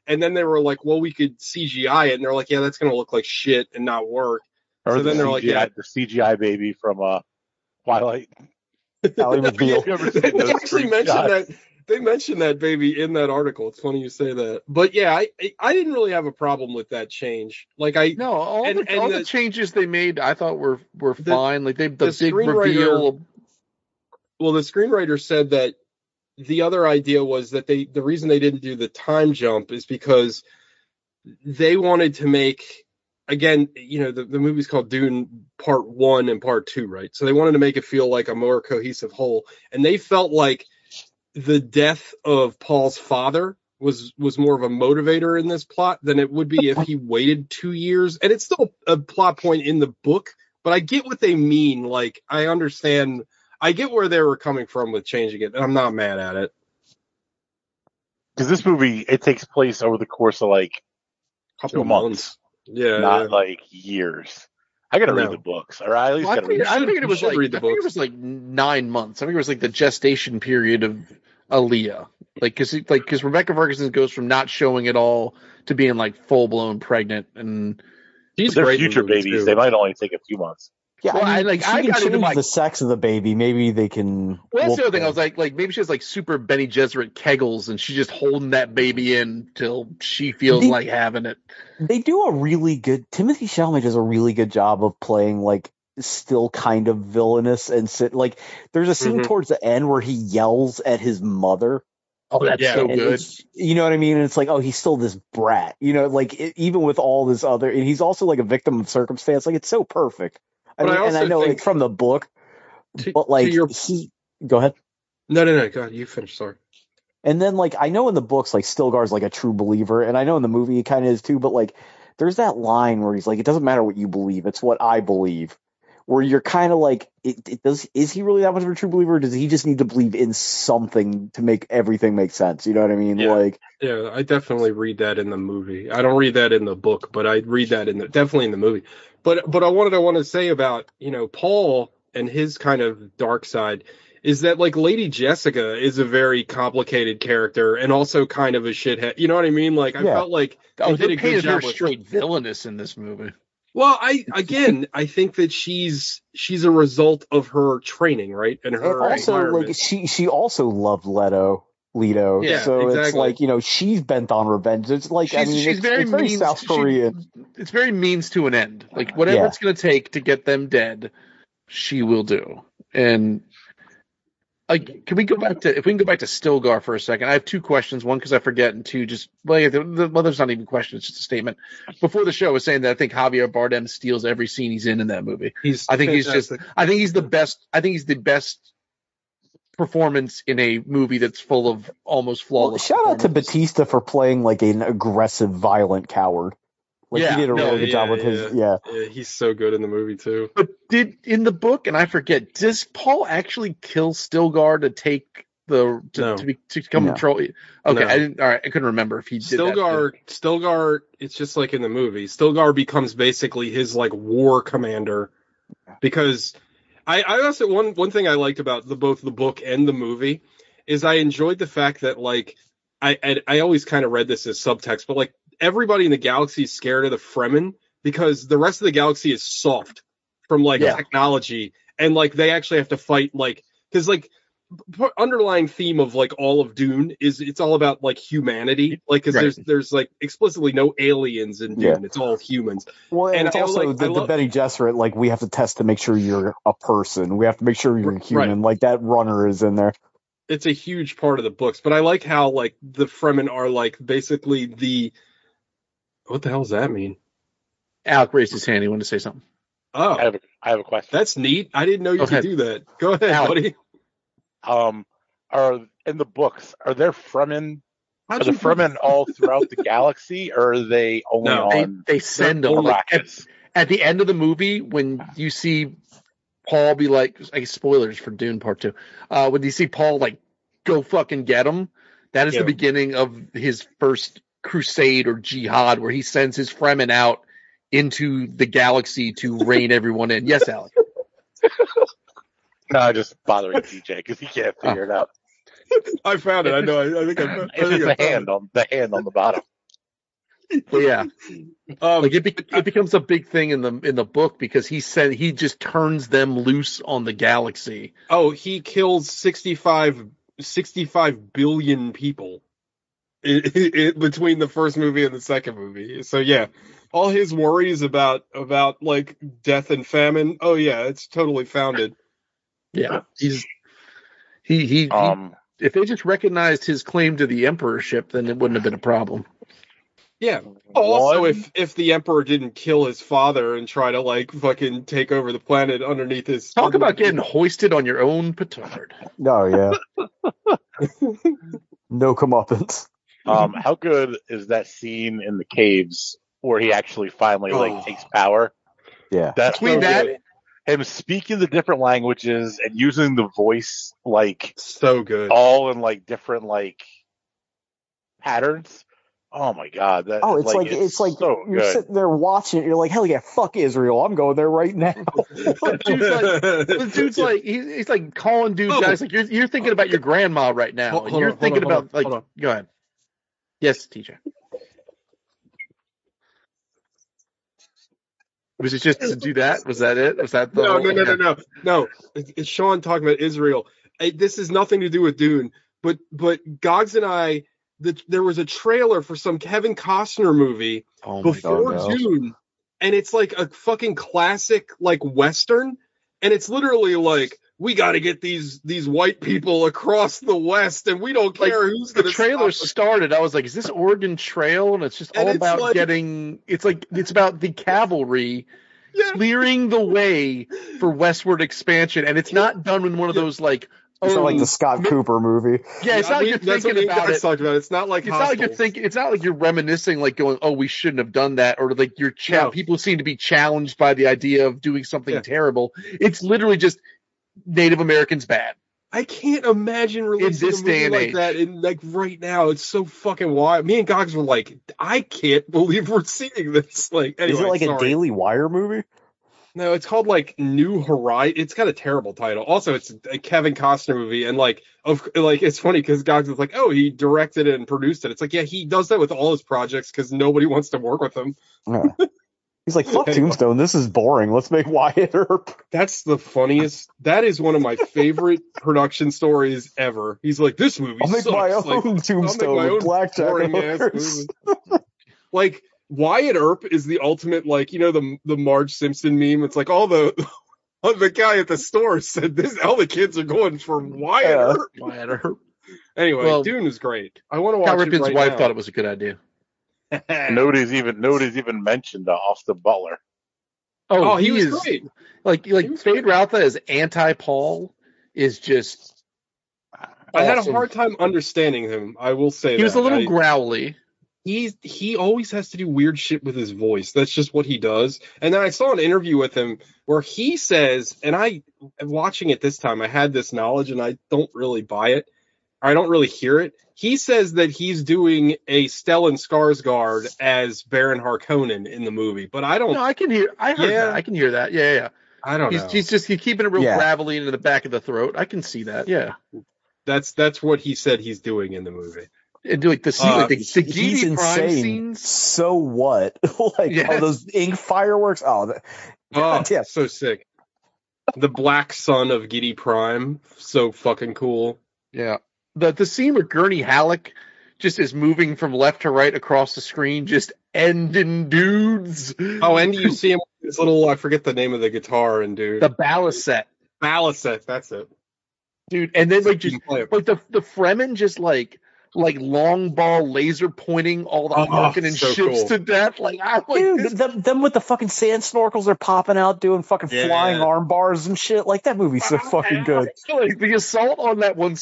[SPEAKER 2] And then they were like, well, we could CGI it. And they're like, yeah, that's going to look like shit and not work.
[SPEAKER 4] Or
[SPEAKER 2] so
[SPEAKER 4] the
[SPEAKER 2] then they're
[SPEAKER 4] CGI,
[SPEAKER 2] like, yeah.
[SPEAKER 4] the CGI baby from Twilight.
[SPEAKER 1] Ally McBeal.
[SPEAKER 2] They actually mentioned that. They mentioned that baby in that article. It's funny you say that. But yeah, I didn't really have a problem with that change. Like
[SPEAKER 3] all the changes they made I thought were fine. Like the big reveal.
[SPEAKER 2] Well, the screenwriter said that the other idea was that the reason they didn't do the time jump is because they wanted to make, again, the movie's called Dune Part 1 and Part 2, right? So they wanted to make it feel like a more cohesive whole. And they felt like the death of Paul's father was more of a motivator in this plot than it would be if he waited 2 years. And it's still a plot point in the book, but I get what they mean. Like, I understand, I get where they were coming from with changing it, and I'm not mad at it.
[SPEAKER 4] Because this movie, it takes place over the course of like a couple months.
[SPEAKER 2] Yeah.
[SPEAKER 4] Not like years. I gotta read the books, or I at least gotta read.
[SPEAKER 3] I figured it was like 9 months. I think it was like the gestation period of Aaliyah, because Rebecca Ferguson goes from not showing at all to being like full blown pregnant, and
[SPEAKER 4] they're future babies. Too. They might only take a few months.
[SPEAKER 1] Yeah, well, I can change the sex of the baby. Maybe they can.
[SPEAKER 3] Well, that's the other thing. I was like maybe she has like super Benny Gesserit kegels, and she's just holding that baby in till she feels like having it.
[SPEAKER 1] They do a really good. Timothée Chalamet does a really good job of playing like still kind of villainous and like. There's a scene towards the end where he yells at his mother.
[SPEAKER 3] Oh, that's so good.
[SPEAKER 1] You know what I mean? And it's like, oh, he's still this brat. Like even with all this other, and he's also like a victim of circumstance. Like it's so perfect. I know it's from the book, but like go ahead.
[SPEAKER 2] No, go ahead. You finish. Sorry.
[SPEAKER 1] And then like I know in the books like Stilgar's like a true believer, and I know in the movie he kind of is too. But like there's that line where he's like, "It doesn't matter what you believe; it's what I believe." Where you're kind of like, is he really that much of a true believer? Or does he just need to believe in something to make everything make sense? You know what I mean?
[SPEAKER 2] Yeah, I definitely read that in the movie. I don't read that in the book, but I read that definitely in the movie. But I want to say about, Paul and his kind of dark side is that like Lady Jessica is a very complicated character and also kind of a shithead. You know what I mean? Like I felt like
[SPEAKER 3] they did a good job with straight villainous in this movie.
[SPEAKER 2] Well, I think that she's a result of her training, right? And her
[SPEAKER 1] also like she also loved Leto.
[SPEAKER 2] Yeah,
[SPEAKER 1] so
[SPEAKER 2] exactly.
[SPEAKER 1] It's like, she's bent on revenge. It's like, it's very South Korean.
[SPEAKER 3] It's very means to an end. Like whatever it's going to take to get them dead, she will do. And if we can go back to Stilgar for a second, I have two questions. One, because I forget, and two, just there's not even a question. It's just a statement. Before the show, I was saying that I think Javier Bardem steals every scene he's in that movie. I think he's the best. I think he's the best performance in a movie that's full of almost flawless.
[SPEAKER 1] Shout out to Batista for playing like an aggressive, violent coward. Like he did a really good job with his. Yeah,
[SPEAKER 2] he's so good in the movie too.
[SPEAKER 3] But in the book, and I forget, does Paul actually kill Stilgar to take to become control? Okay, no. I couldn't remember if he did
[SPEAKER 2] Stilgar, it's just like in the movie. Stilgar becomes basically his like war commander because. I also one thing I liked about both the book and the movie is I enjoyed the fact that like I always kind of read this as subtext, but like everybody in the galaxy is scared of the Fremen because the rest of the galaxy is soft from like technology, and like they actually have to fight like because like underlying theme of like all of Dune is it's all about like humanity, like because there's like explicitly no aliens in Dune, it's all humans.
[SPEAKER 1] Well, and it's also the Benny Gesserit, like we have to test to make sure you're a person, we have to make sure you're human, like that runner is in there.
[SPEAKER 2] It's a huge part of the books, but I like how like the Fremen are like basically what the hell does that mean?
[SPEAKER 3] Alec raised his hand. He wanted to say something.
[SPEAKER 2] Oh,
[SPEAKER 4] I have a question.
[SPEAKER 2] That's neat. I didn't know you could do that. Go ahead, buddy.
[SPEAKER 4] Are in the books, are there Fremen? Are the Fremen all throughout the galaxy, or are they only on?
[SPEAKER 3] They send them at the end of the movie when you see Paul be like, I guess spoilers for Dune Part 2. When you see Paul like go fucking get him, that is the beginning of his first crusade or jihad, where he sends his Fremen out into the galaxy to rein everyone in. Yes, Alec.
[SPEAKER 4] No, just bothering DJ because he can't figure it out.
[SPEAKER 2] I found it. I know. I think I found
[SPEAKER 4] it. It's the hand on the bottom.
[SPEAKER 3] But yeah, like it becomes a big thing in the book because he said he just turns them loose on the galaxy.
[SPEAKER 2] Oh, he kills 65 billion people between the first movie and the second movie. So yeah, all his worries about like death and famine. Oh yeah, it's totally founded.
[SPEAKER 3] Yeah, he if they just recognized his claim to the emperorship, then it wouldn't have been a problem.
[SPEAKER 2] Yeah. Also, if the emperor didn't kill his father and try to like fucking take over the planet underneath his
[SPEAKER 3] talk about getting hoisted on your own petard.
[SPEAKER 1] No, yeah. No comeuppance.
[SPEAKER 4] How good is that scene in the caves where he actually finally takes power?
[SPEAKER 1] Yeah.
[SPEAKER 4] That's
[SPEAKER 3] between that. Good.
[SPEAKER 4] Him speaking the different languages and using the voice like
[SPEAKER 2] so good,
[SPEAKER 4] all in like different like patterns. Oh my god!
[SPEAKER 1] It's like so you're good. Sitting there watching it. You're like, hell yeah, fuck Israel! I'm going there right now.
[SPEAKER 3] dude's like he's like calling guys like you're thinking about your grandma right now. You're thinking about like go ahead. Yes, TJ. Was it just to do that? Was that it? Was that the
[SPEAKER 2] No. It's Sean talking about Israel. This has nothing to do with Dune, but Gogs and I, there was a trailer for some Kevin Costner movie before Dune, and it's like a fucking classic like Western, and it's literally like we got to get these white people across the West, and we don't care who's going to.
[SPEAKER 3] The trailer started. I was like, "Is this Oregon Trail?" And it's just all about like, getting. It's about the cavalry clearing the way for westward expansion, and it's not done in one of those like.
[SPEAKER 1] It's not like the Scott Cooper movie.
[SPEAKER 3] Yeah, it's not like you're thinking about it.
[SPEAKER 2] It's not like
[SPEAKER 3] it's not like you're thinking. It's not like you're reminiscing, like going, "Oh, we shouldn't have done that," or like people seem to be challenged by the idea of doing something terrible. It's literally just Native Americans bad.
[SPEAKER 2] I can't imagine releasing
[SPEAKER 3] in this day and
[SPEAKER 2] like
[SPEAKER 3] age.
[SPEAKER 2] That in like right now. It's so fucking wild. Me and Gogs were like, I can't believe we're seeing this. Like, anyway,
[SPEAKER 1] is it like a Daily Wire movie?
[SPEAKER 2] No, it's called like New Horizon. It's got a terrible title. Also, it's a Kevin Costner movie, and it's funny because Gogs was like, "Oh, he directed it and produced it." It's like, yeah, he does that with all his projects because nobody wants to work with him.
[SPEAKER 1] Yeah. He's like, "Fuck Tombstone. This is boring. Let's make Wyatt Earp."
[SPEAKER 2] That's the funniest. That is one of my favorite production stories ever. He's like, "This movie
[SPEAKER 1] I'll make
[SPEAKER 2] sucks.
[SPEAKER 1] my own Tombstone with blackjack hookers."
[SPEAKER 2] Like. Wyatt Earp is the ultimate, like, you know, the Marge Simpson meme. It's like all the guy at the store said this. All the kids are going for Wyatt Earp.
[SPEAKER 3] Wyatt Earp.
[SPEAKER 2] Anyway, Dune is great. I want to watch it
[SPEAKER 3] Ripken's
[SPEAKER 2] right
[SPEAKER 3] wife
[SPEAKER 2] now.
[SPEAKER 3] thought it was a good idea.
[SPEAKER 4] Nobody's even mentioned Austin Butler.
[SPEAKER 2] Oh, he was great.
[SPEAKER 3] Like Fade Routha as anti-Paul is just.
[SPEAKER 2] I had a hard time understanding him. I will say
[SPEAKER 3] he was a little growly.
[SPEAKER 2] He always has to do weird shit with his voice. That's just what he does. And then I saw an interview with him where he says, and watching it this time, I had this knowledge and I don't really buy it. I don't really hear it. He says that he's doing a Stellan Skarsgård as Baron Harkonnen in the movie, but I don't.
[SPEAKER 3] No, I can hear that. Yeah.
[SPEAKER 2] I don't know.
[SPEAKER 3] He's keeping it real gravelly into the back of the throat. I can see that. Yeah.
[SPEAKER 2] That's what he said he's doing in the movie.
[SPEAKER 3] And do like the scene, the Giedi Prime scenes.
[SPEAKER 1] So what? All those ink fireworks.
[SPEAKER 2] So sick. The black sun of Giedi Prime, so fucking cool.
[SPEAKER 3] Yeah. The scene where Gurney Halleck just is moving from left to right across the screen, just ending dudes.
[SPEAKER 2] Oh, and you see him with his little, I forget the name of the guitar and dude.
[SPEAKER 3] The Balisette.
[SPEAKER 2] Balisette, that's it.
[SPEAKER 3] Dude, and then like the Fremen just like long ball laser pointing all the Harkonnen ships to death.
[SPEAKER 1] Them with the fucking sand snorkels are popping out doing fucking flying arm bars and shit. Like that movie's so fucking good.
[SPEAKER 3] Like the assault on that one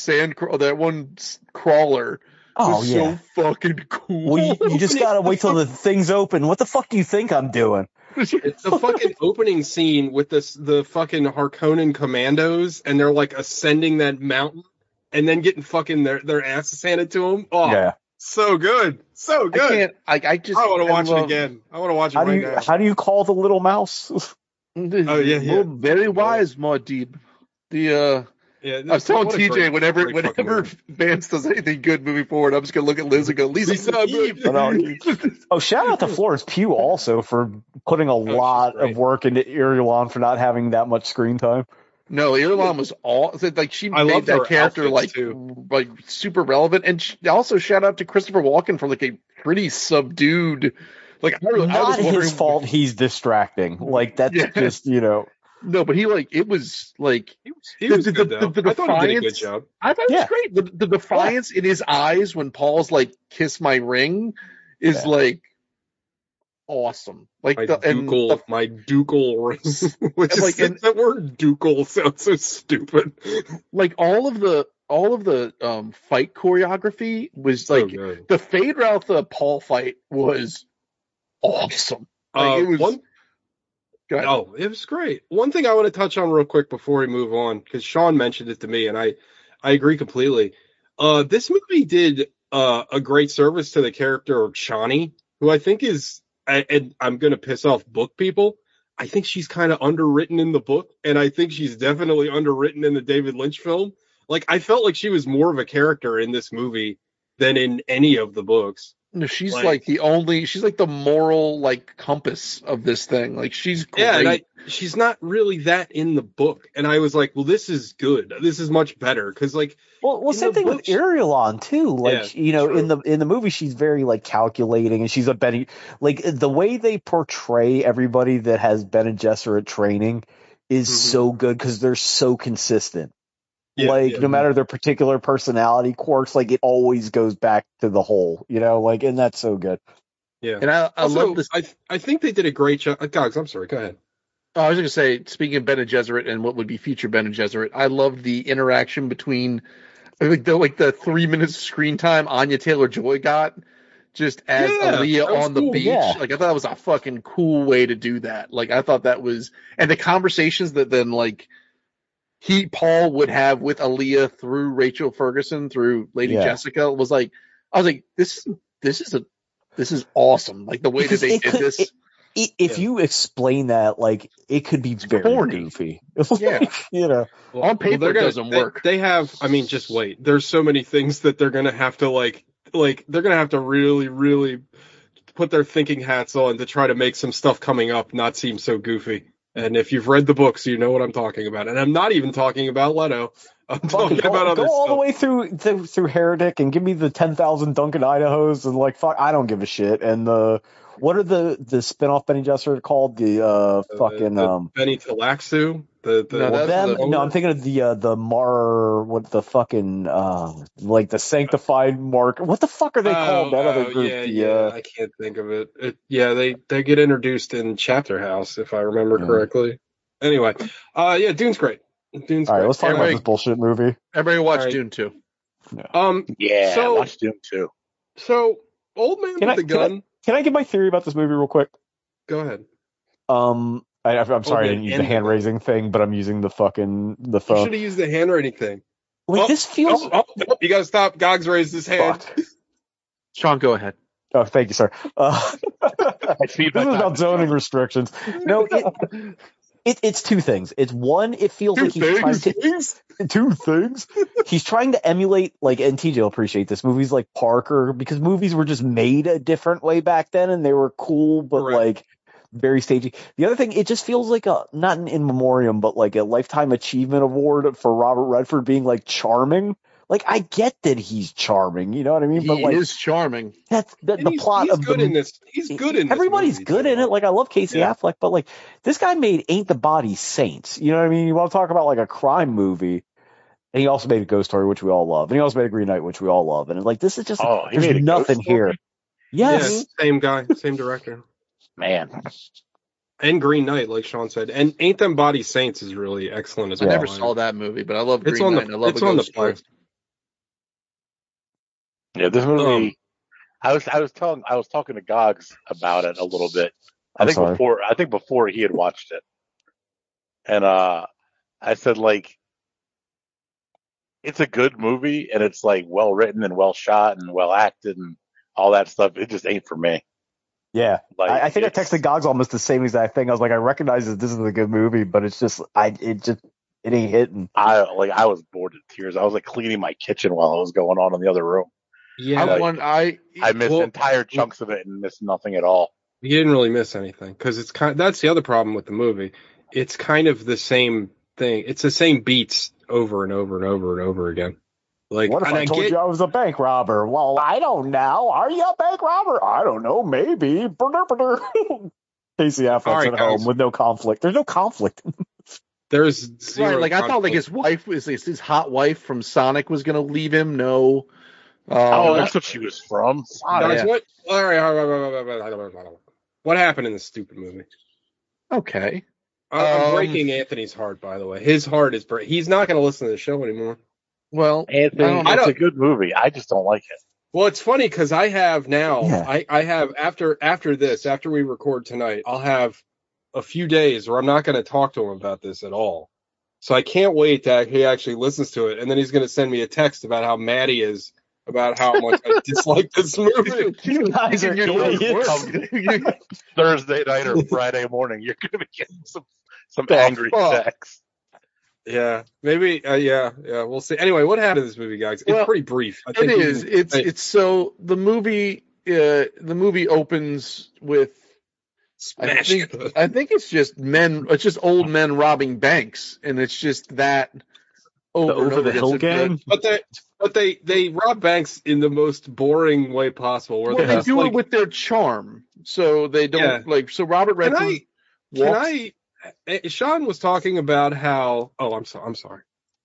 [SPEAKER 3] crawler was so fucking cool.
[SPEAKER 1] Well, you just gotta wait till the thing's open. What the fuck do you think I'm doing?
[SPEAKER 2] It's the fucking opening scene with the fucking Harkonnen commandos, and they're like ascending that mountain. And then getting fucking their asses handed to them. Oh, yeah. So good. So good.
[SPEAKER 3] I
[SPEAKER 2] want to watch it again. I want to watch it right now.
[SPEAKER 1] How do you call the little mouse?
[SPEAKER 3] Very wise, Muad'Dib. The
[SPEAKER 2] Yeah,
[SPEAKER 3] I was telling
[SPEAKER 2] what a
[SPEAKER 3] TJ
[SPEAKER 2] great fucking
[SPEAKER 3] whenever
[SPEAKER 2] movie.
[SPEAKER 3] Vance does anything good moving forward, I'm just gonna look at Liz and go, Lisa, Eve.
[SPEAKER 1] Oh, shout out to Florence Pugh also for putting a lot of work into Irulan for not having that much screen time.
[SPEAKER 3] No, Irulan was like she made that character like super relevant, and also shout out to Christopher Walken for like a pretty subdued. Like
[SPEAKER 1] not his fault. He's distracting. Like that's just
[SPEAKER 3] No, but it was like
[SPEAKER 2] he was good though. I thought he did a good job.
[SPEAKER 3] I thought it was great. The defiance in his eyes when Paul's like "kiss my ring" is like awesome. Like
[SPEAKER 2] my ducal ring, which is that word ducal sounds so stupid.
[SPEAKER 3] Like all of the fight choreography was like the Fade Ralph Paul fight was awesome. Like, it was.
[SPEAKER 2] Oh, it was great. One thing I want to touch on real quick before we move on, because Sean mentioned it to me, and I agree completely. This movie did a great service to the character of Shani, who I think is, and I'm going to piss off book people, I think she's kind of underwritten in the book, and I think she's definitely underwritten in the David Lynch film. Like, I felt like she was more of a character in this movie than in any of the books.
[SPEAKER 3] No, she's like the moral like compass of this thing. Like she's great.
[SPEAKER 2] Yeah, and she's not really that in the book. And I was like, well, this is good. This is much better because
[SPEAKER 1] same thing with Irulan too. Like in the movie, she's very like calculating, and she's a Bene. Like the way they portray everybody that has Bene Gesserit training is so good because they're so consistent. No matter their particular personality quirks, like it always goes back to the whole, and that's so good.
[SPEAKER 2] Yeah.
[SPEAKER 3] And I love this.
[SPEAKER 2] I think they did a great job. Gogs, I'm sorry. Go ahead.
[SPEAKER 3] I was going to say, speaking of Bene Gesserit and what would be future Bene Gesserit, I loved the interaction between the 3 minutes screen time Anya Taylor-Joy got just as Aaliyah on the beach. Yeah. Like I thought that was a fucking cool way to do that. Like I thought that was, and the conversations that then Paul would have with Aaliyah through Rachel Ferguson, through Lady Jessica was like, I was like, this is awesome. Like the way that they did this.
[SPEAKER 1] If you explain that, like it could be very goofy.
[SPEAKER 3] Yeah. On paper, it doesn't work.
[SPEAKER 2] They have, just wait. There's so many things that they're going to have to like they're going to have to really, really put their thinking hats on to try to make some stuff coming up not seem so goofy. And if you've read the books, you know what I'm talking about. And I'm not even talking about Leto. I'm talking about other stuff.
[SPEAKER 1] Go all the way through Heretic and give me the 10,000 Duncan Idahos and fuck, I don't give a shit. And what are the spin-off Bene Gesserit called? The fucking
[SPEAKER 2] Bene Talaxu.
[SPEAKER 1] I'm thinking of the Mar. What the fucking the Sanctified Mark? What the fuck are they called? That other group.
[SPEAKER 2] I can't think of it. They get introduced in Chapter House if I remember correctly. Anyway, Dune's great. Dune's
[SPEAKER 1] all right,
[SPEAKER 2] great.
[SPEAKER 1] let's talk about this bullshit movie.
[SPEAKER 3] Everybody watch Dune 2.
[SPEAKER 4] Watch Dune 2.
[SPEAKER 2] So, Old Man with the Gun.
[SPEAKER 1] Can I give my theory about this movie real quick?
[SPEAKER 2] Go ahead.
[SPEAKER 1] I'm sorry I didn't use the hand raising thing, but I'm using the phone.
[SPEAKER 2] You should have used the hand raising thing.
[SPEAKER 1] This feels.
[SPEAKER 2] You gotta stop. Gogs raised his hand.
[SPEAKER 3] Sean, go ahead.
[SPEAKER 1] Oh, thank you, sir. This is about zoning restrictions. No, it's two things. It's one, it feels like he's trying to two things. He's trying to emulate, and TJ will appreciate this, movies like Parker, because movies were just made a different way back then, and they were cool, but very stagey. The other thing, it just feels like not an in memoriam, but like a Lifetime Achievement Award for Robert Redford being charming. I get that he's charming, you know what I mean?
[SPEAKER 3] He is charming.
[SPEAKER 1] That's the plot
[SPEAKER 2] he's
[SPEAKER 1] of
[SPEAKER 2] good in this. He's good in this.
[SPEAKER 1] Everybody's good in it. I love Casey Affleck, but this guy made Ain't the Body Saints. You know what I mean? You want to talk about a crime movie, and he also made a Ghost Story, which we all love, and he also made a Green Knight, which we all love. And this is just there's nothing here. Yes,
[SPEAKER 2] same guy, same director.
[SPEAKER 4] Man.
[SPEAKER 2] And Green Knight, like Sean said, and Ain't Them Body Saints is really excellent as well.
[SPEAKER 3] I never saw that movie, but I love Green Knight. I love
[SPEAKER 2] it's on the playlist.
[SPEAKER 4] Yeah, this movie. I was talking to Gogs about it a little bit. I think before he had watched it, and I said it's a good movie and it's well written and well shot and well acted and all that stuff. It just ain't for me.
[SPEAKER 1] Yeah, I think I texted Gogs almost the same exact thing. I was like, I recognize that this is a good movie, but it's just It ain't hitting.
[SPEAKER 4] I was bored to tears. I was like cleaning my kitchen while it was going on in the other room.
[SPEAKER 2] Yeah,
[SPEAKER 4] I missed entire chunks of it and missed nothing at all.
[SPEAKER 2] You didn't really miss anything because that's the other problem with the movie. It's kind of the same thing. It's the same beats over and over and over and over again. Like,
[SPEAKER 1] what if I told you I was a bank robber? Well, I don't know. Are you a bank robber? I don't know. Maybe. Casey Affleck's at home with no conflict. There's no conflict.
[SPEAKER 2] There's zero.
[SPEAKER 3] Right, like I thought, like his wife was his hot wife from Sonic was going to leave him. No.
[SPEAKER 4] That's what she was from.
[SPEAKER 2] Guys, what? All right. What happened in this stupid movie?
[SPEAKER 3] Okay.
[SPEAKER 2] I'm breaking Anthony's heart, by the way. His heart is breaking. He's not going to listen to the show anymore.
[SPEAKER 3] Well,
[SPEAKER 4] Anthony, it's a good movie. I just don't like it.
[SPEAKER 2] Well, it's funny because I have now. Yeah. I have after we record tonight, I'll have a few days where I'm not going to talk to him about this at all. So I can't wait that he actually listens to it, and then he's going to send me a text about how mad he is about how much I dislike this movie.
[SPEAKER 1] You guys are
[SPEAKER 4] Thursday night or Friday morning, you're going to be getting some angry texts.
[SPEAKER 2] Yeah, maybe. Yeah, we'll see. Anyway, what happened in this movie, guys? It's pretty brief. I think
[SPEAKER 3] It's so the movie. The movie opens with. I think it's just men. It's just old men robbing banks, and it's just that
[SPEAKER 1] over the hill gang.
[SPEAKER 2] But they rob banks in the most boring way possible. Where
[SPEAKER 3] they do it with their charm, so they don't So Robert Redford.
[SPEAKER 2] Sean was talking about how. Oh, I'm sorry.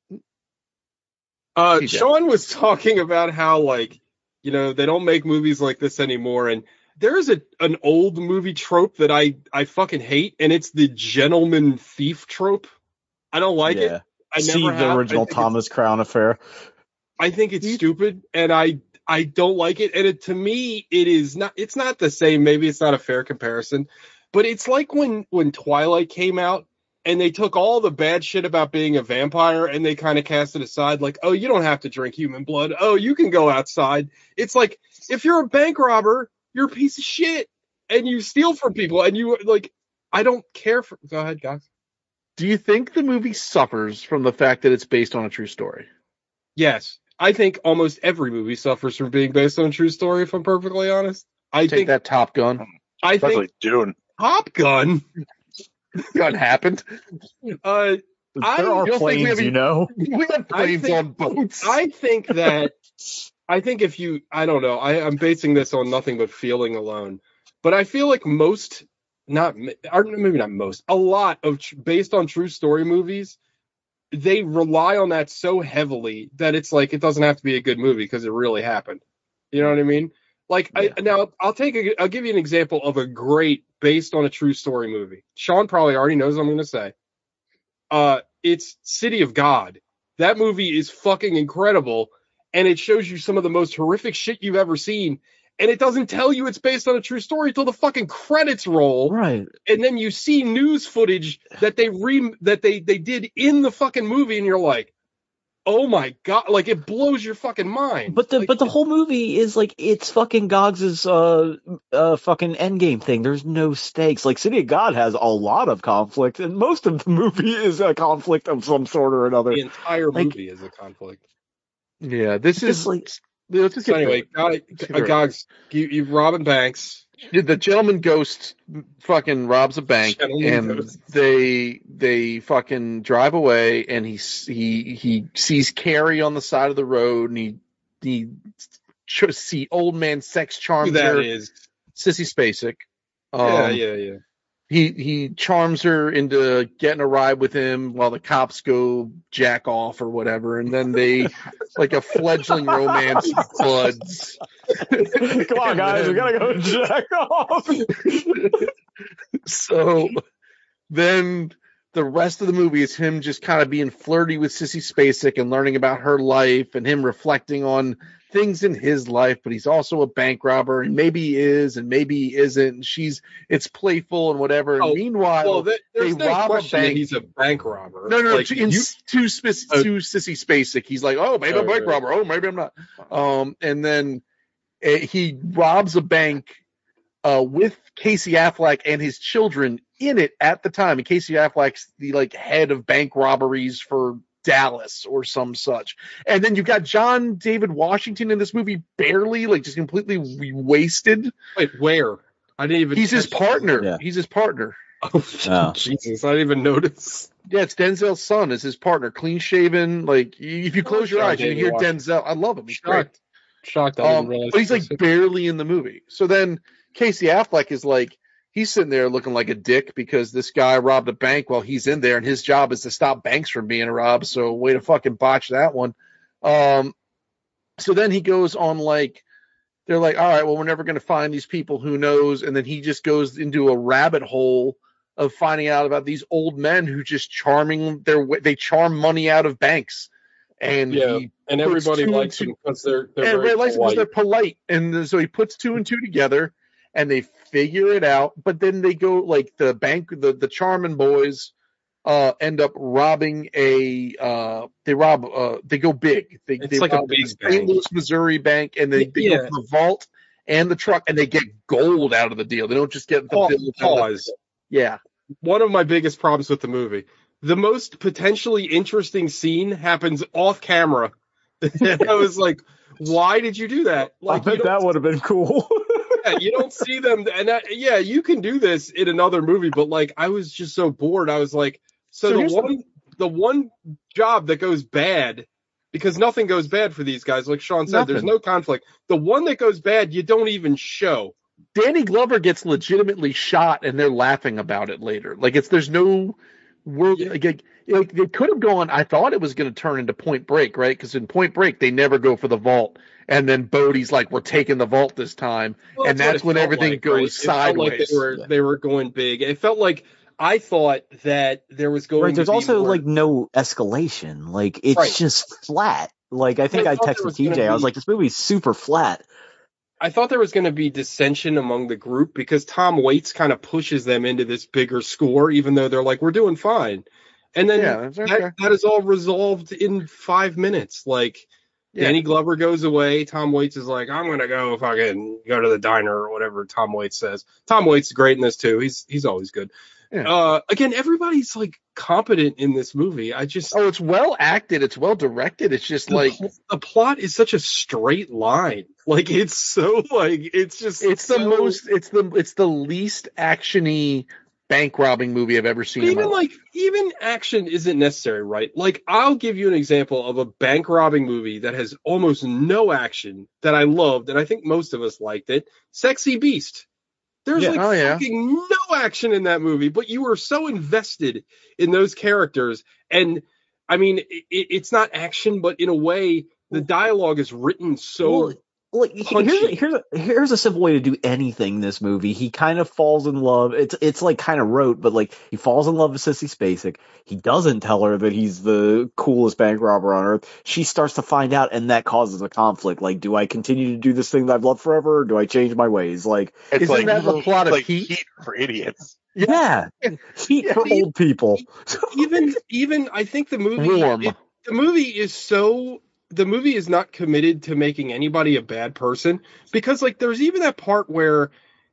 [SPEAKER 2] Sean was talking about how they don't make movies like this anymore, and there's an old movie trope that I fucking hate, and it's the gentleman thief trope. I don't like it. I never have.
[SPEAKER 1] The original Thomas Crown Affair.
[SPEAKER 2] I think it's stupid, and I don't like it. And to me, it's not the same. Maybe it's not a fair comparison, but it's like when Twilight came out and they took all the bad shit about being a vampire and they kind of cast it aside. Like, oh, you don't have to drink human blood. Oh, you can go outside. It's like, if you're a bank robber, you're a piece of shit and you steal from people and you I don't care for. Go ahead, guys.
[SPEAKER 3] Do you think the movie suffers from the fact that it's based on a true story?
[SPEAKER 2] Yes. I think almost every movie suffers from being based on a true story, if I'm perfectly honest. I think
[SPEAKER 3] that Top Gun.
[SPEAKER 4] Especially Dune.
[SPEAKER 2] Top Gun?
[SPEAKER 3] Gun happened.
[SPEAKER 1] There are planes,
[SPEAKER 3] We have planes on boats.
[SPEAKER 2] I think if you, I don't know, I'm basing this on nothing but feeling alone. But I feel like a lot of based on true story movies, they rely on that so heavily that it's like it doesn't have to be a good movie because it really happened. You know what I mean? I'll give you an example of a great based on a true story movie. Sean probably already knows what I'm going to say. It's City of God. That movie is fucking incredible, and it shows you some of the most horrific shit you've ever seen. And it doesn't tell you it's based on a true story until the fucking credits roll.
[SPEAKER 1] Right.
[SPEAKER 2] And then you see news footage that they did in the fucking movie, and you're like, oh my God, it blows your fucking mind.
[SPEAKER 1] But the whole movie is it's fucking Goggs's fucking endgame thing. There's no stakes. City of God has a lot of conflict, and most of the movie is a conflict of some sort or another.
[SPEAKER 2] The entire movie is a conflict.
[SPEAKER 3] Yeah, this is
[SPEAKER 2] let's just anyway, Goggs, you robbing banks.
[SPEAKER 3] The gentleman ghost fucking robs a bank, they fucking drive away, and he sees Carrie on the side of the road, and he see old man sex charms her.
[SPEAKER 2] That is
[SPEAKER 3] Sissy Spacek.
[SPEAKER 2] Yeah.
[SPEAKER 3] He charms her into getting a ride with him while the cops go jack off or whatever, and then they a fledgling romance buds.
[SPEAKER 1] Come on, guys, we gotta go jack off.
[SPEAKER 3] So then the rest of the movie is him just kind of being flirty with Sissy Spacek and learning about her life and him reflecting on things in his life, but he's also a bank robber, and maybe he is and maybe he isn't. It's playful and whatever. And meanwhile,
[SPEAKER 2] there's no rob a bank. He's a bank robber.
[SPEAKER 3] No. To Sissy Spacek, he's like, oh, maybe I'm a bank robber. Oh, maybe I'm not. And then he robs a bank with Casey Affleck and his children in it at the time. And Casey Affleck's the like head of bank robberies for Dallas or some such. And then you've got John David Washington in this movie, barely, like just completely wasted.
[SPEAKER 2] Wait, where? I didn't even.
[SPEAKER 3] He's his partner.
[SPEAKER 1] Yeah.
[SPEAKER 3] He's his partner.
[SPEAKER 2] Oh, Jesus! I didn't even notice.
[SPEAKER 3] Yeah, it's Denzel's son is his partner, clean shaven. Like if you close your eyes, you can hear Denzel. I love him. He's great.
[SPEAKER 2] Shocked. I didn't realize.
[SPEAKER 3] But he's like barely in the movie. So then Casey Affleck is like, he's sitting there looking like a dick because this guy robbed a bank while he's in there, and his job is to stop banks from being robbed. So way to fucking botch that one. So then he goes on like, they're like, all right, well, we're never going to find these people. Who knows? And then he just goes into a rabbit hole of finding out about these old men who just they charm money out of banks. And
[SPEAKER 2] and everybody likes them because they're very polite.
[SPEAKER 3] They're polite. And so he puts two and two together and they figure it out. But then they go like the bank, the Charmin boys end up robbing they go big.
[SPEAKER 2] It's like a big
[SPEAKER 3] St. Louis, Missouri bank, and they go for the vault and the truck, and they get gold out of the deal. They don't just get the
[SPEAKER 2] pause.
[SPEAKER 3] Yeah.
[SPEAKER 2] One of my biggest problems with the movie, the most potentially interesting scene happens off camera. And I was like, why did you do that? Like,
[SPEAKER 1] I bet that would have been cool.
[SPEAKER 2] Yeah, you don't see them. And you can do this in another movie, but like, I was just so bored. I was like, the one job that goes bad, because nothing goes bad for these guys. Like Sean said, there's no conflict. The one that goes bad, you don't even show.
[SPEAKER 3] Danny Glover gets legitimately shot, and they're laughing about it later. Like there's no world. Yeah. Like they could have gone. I thought it was going to turn into Point Break, right? Because in Point Break, they never go for the vault, and then Bodhi's like, "We're taking the vault this time," and that's when everything goes sideways.
[SPEAKER 2] Like they were going big. It felt like I thought that there was going.
[SPEAKER 1] Right, there's
[SPEAKER 2] to be
[SPEAKER 1] also
[SPEAKER 2] more.
[SPEAKER 1] Like no escalation. Like it's just flat. Like I think I texted TJ. I was like, this movie's super flat.
[SPEAKER 2] I thought there was going to be dissension among the group because Tom Waits kind of pushes them into this bigger score, even though they're like, we're doing fine. And then that is all resolved in 5 minutes. Like, Danny Glover goes away. Tom Waits is like, I'm going to go fucking go to the diner or whatever Tom Waits says. Tom Waits is great in this too. He's always good. Yeah. Again, everybody's like competent in this movie.
[SPEAKER 3] It's well acted. It's well directed. It's just the
[SPEAKER 2] plot is such a straight line. Like it's so like it's
[SPEAKER 3] the least actiony bank robbing movie I've ever seen.
[SPEAKER 2] Even action isn't necessary, right? Like I'll give you an example of a bank robbing movie that has almost no action that I loved, and I think most of us liked it. Sexy Beast. There's fucking no action in that movie, but you were so invested in those characters. And I mean, it's not action, but in a way, the dialogue is written so punchy.
[SPEAKER 1] Here's a simple way to do anything in this movie. He kind of falls in love. It's like kind of rote, but like he falls in love with Sissy Spacek. He doesn't tell her that he's the coolest bank robber on earth. She starts to find out, and that causes a conflict. Like, do I continue to do this thing that I've loved forever, or do I change my ways? Like,
[SPEAKER 3] isn't that the plot of
[SPEAKER 4] Heat for idiots?
[SPEAKER 1] Yeah. Heat for old people.
[SPEAKER 2] Even I think the movie is not committed to making anybody a bad person, because like there's even that part where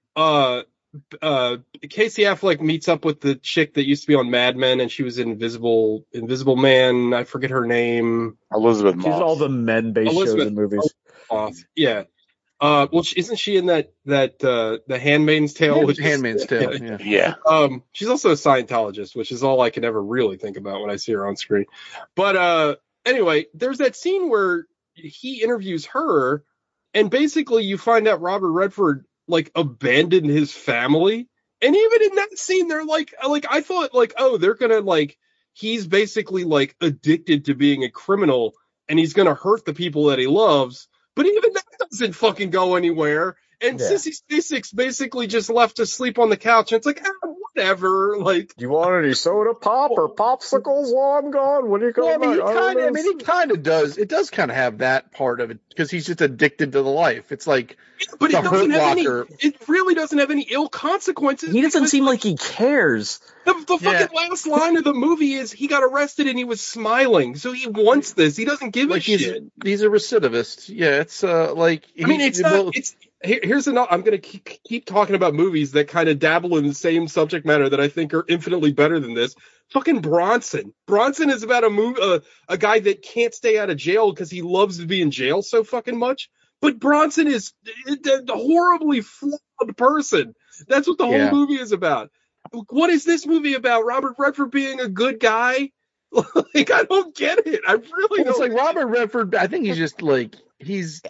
[SPEAKER 2] Casey Affleck meets up with the chick that used to be on Mad Men, and she was in Invisible Man. I forget her name.
[SPEAKER 4] Elizabeth Moss.
[SPEAKER 1] She's in all the men-based shows and movies.
[SPEAKER 2] Yeah. Well, isn't she in that The Handmaid's Tale?
[SPEAKER 3] Handmaid's Tale.
[SPEAKER 4] Yeah.
[SPEAKER 2] She's also a Scientologist, which is all I can ever really think about when I see her on screen. But anyway, there's that scene where he interviews her, and basically you find out Robert Redford like abandoned his family. And even in that scene, they're like I thought like, oh, they're gonna like he's basically like addicted to being a criminal, and he's gonna hurt the people that he loves. But even that doesn't fucking go anywhere. And Sissy Spacek's basically just left to sleep on the couch. And it's like, whatever. Like,
[SPEAKER 1] do you want any soda pop or popsicles while I'm gone? What are you going to
[SPEAKER 3] he kind of does. It does kind of have that part of it because he's just addicted to the life. It's like,
[SPEAKER 2] but it really doesn't have any ill consequences.
[SPEAKER 1] He doesn't seem like he cares.
[SPEAKER 2] The fucking last line of the movie is he got arrested and he was smiling. So he wants this. He doesn't give a shit.
[SPEAKER 3] He's a recidivist. Yeah, it's like.
[SPEAKER 2] Here's another. I'm going to keep talking about movies that kind of dabble in the same subject matter that I think are infinitely better than this. Fucking Bronson. Bronson is about a guy that can't stay out of jail because he loves to be in jail so fucking much. But Bronson is a horribly flawed person. That's what the whole movie is about. What is this movie about? Robert Redford being a good guy? Like, I don't get it. I really don't.
[SPEAKER 3] It's like Robert Redford. I think he's just like he's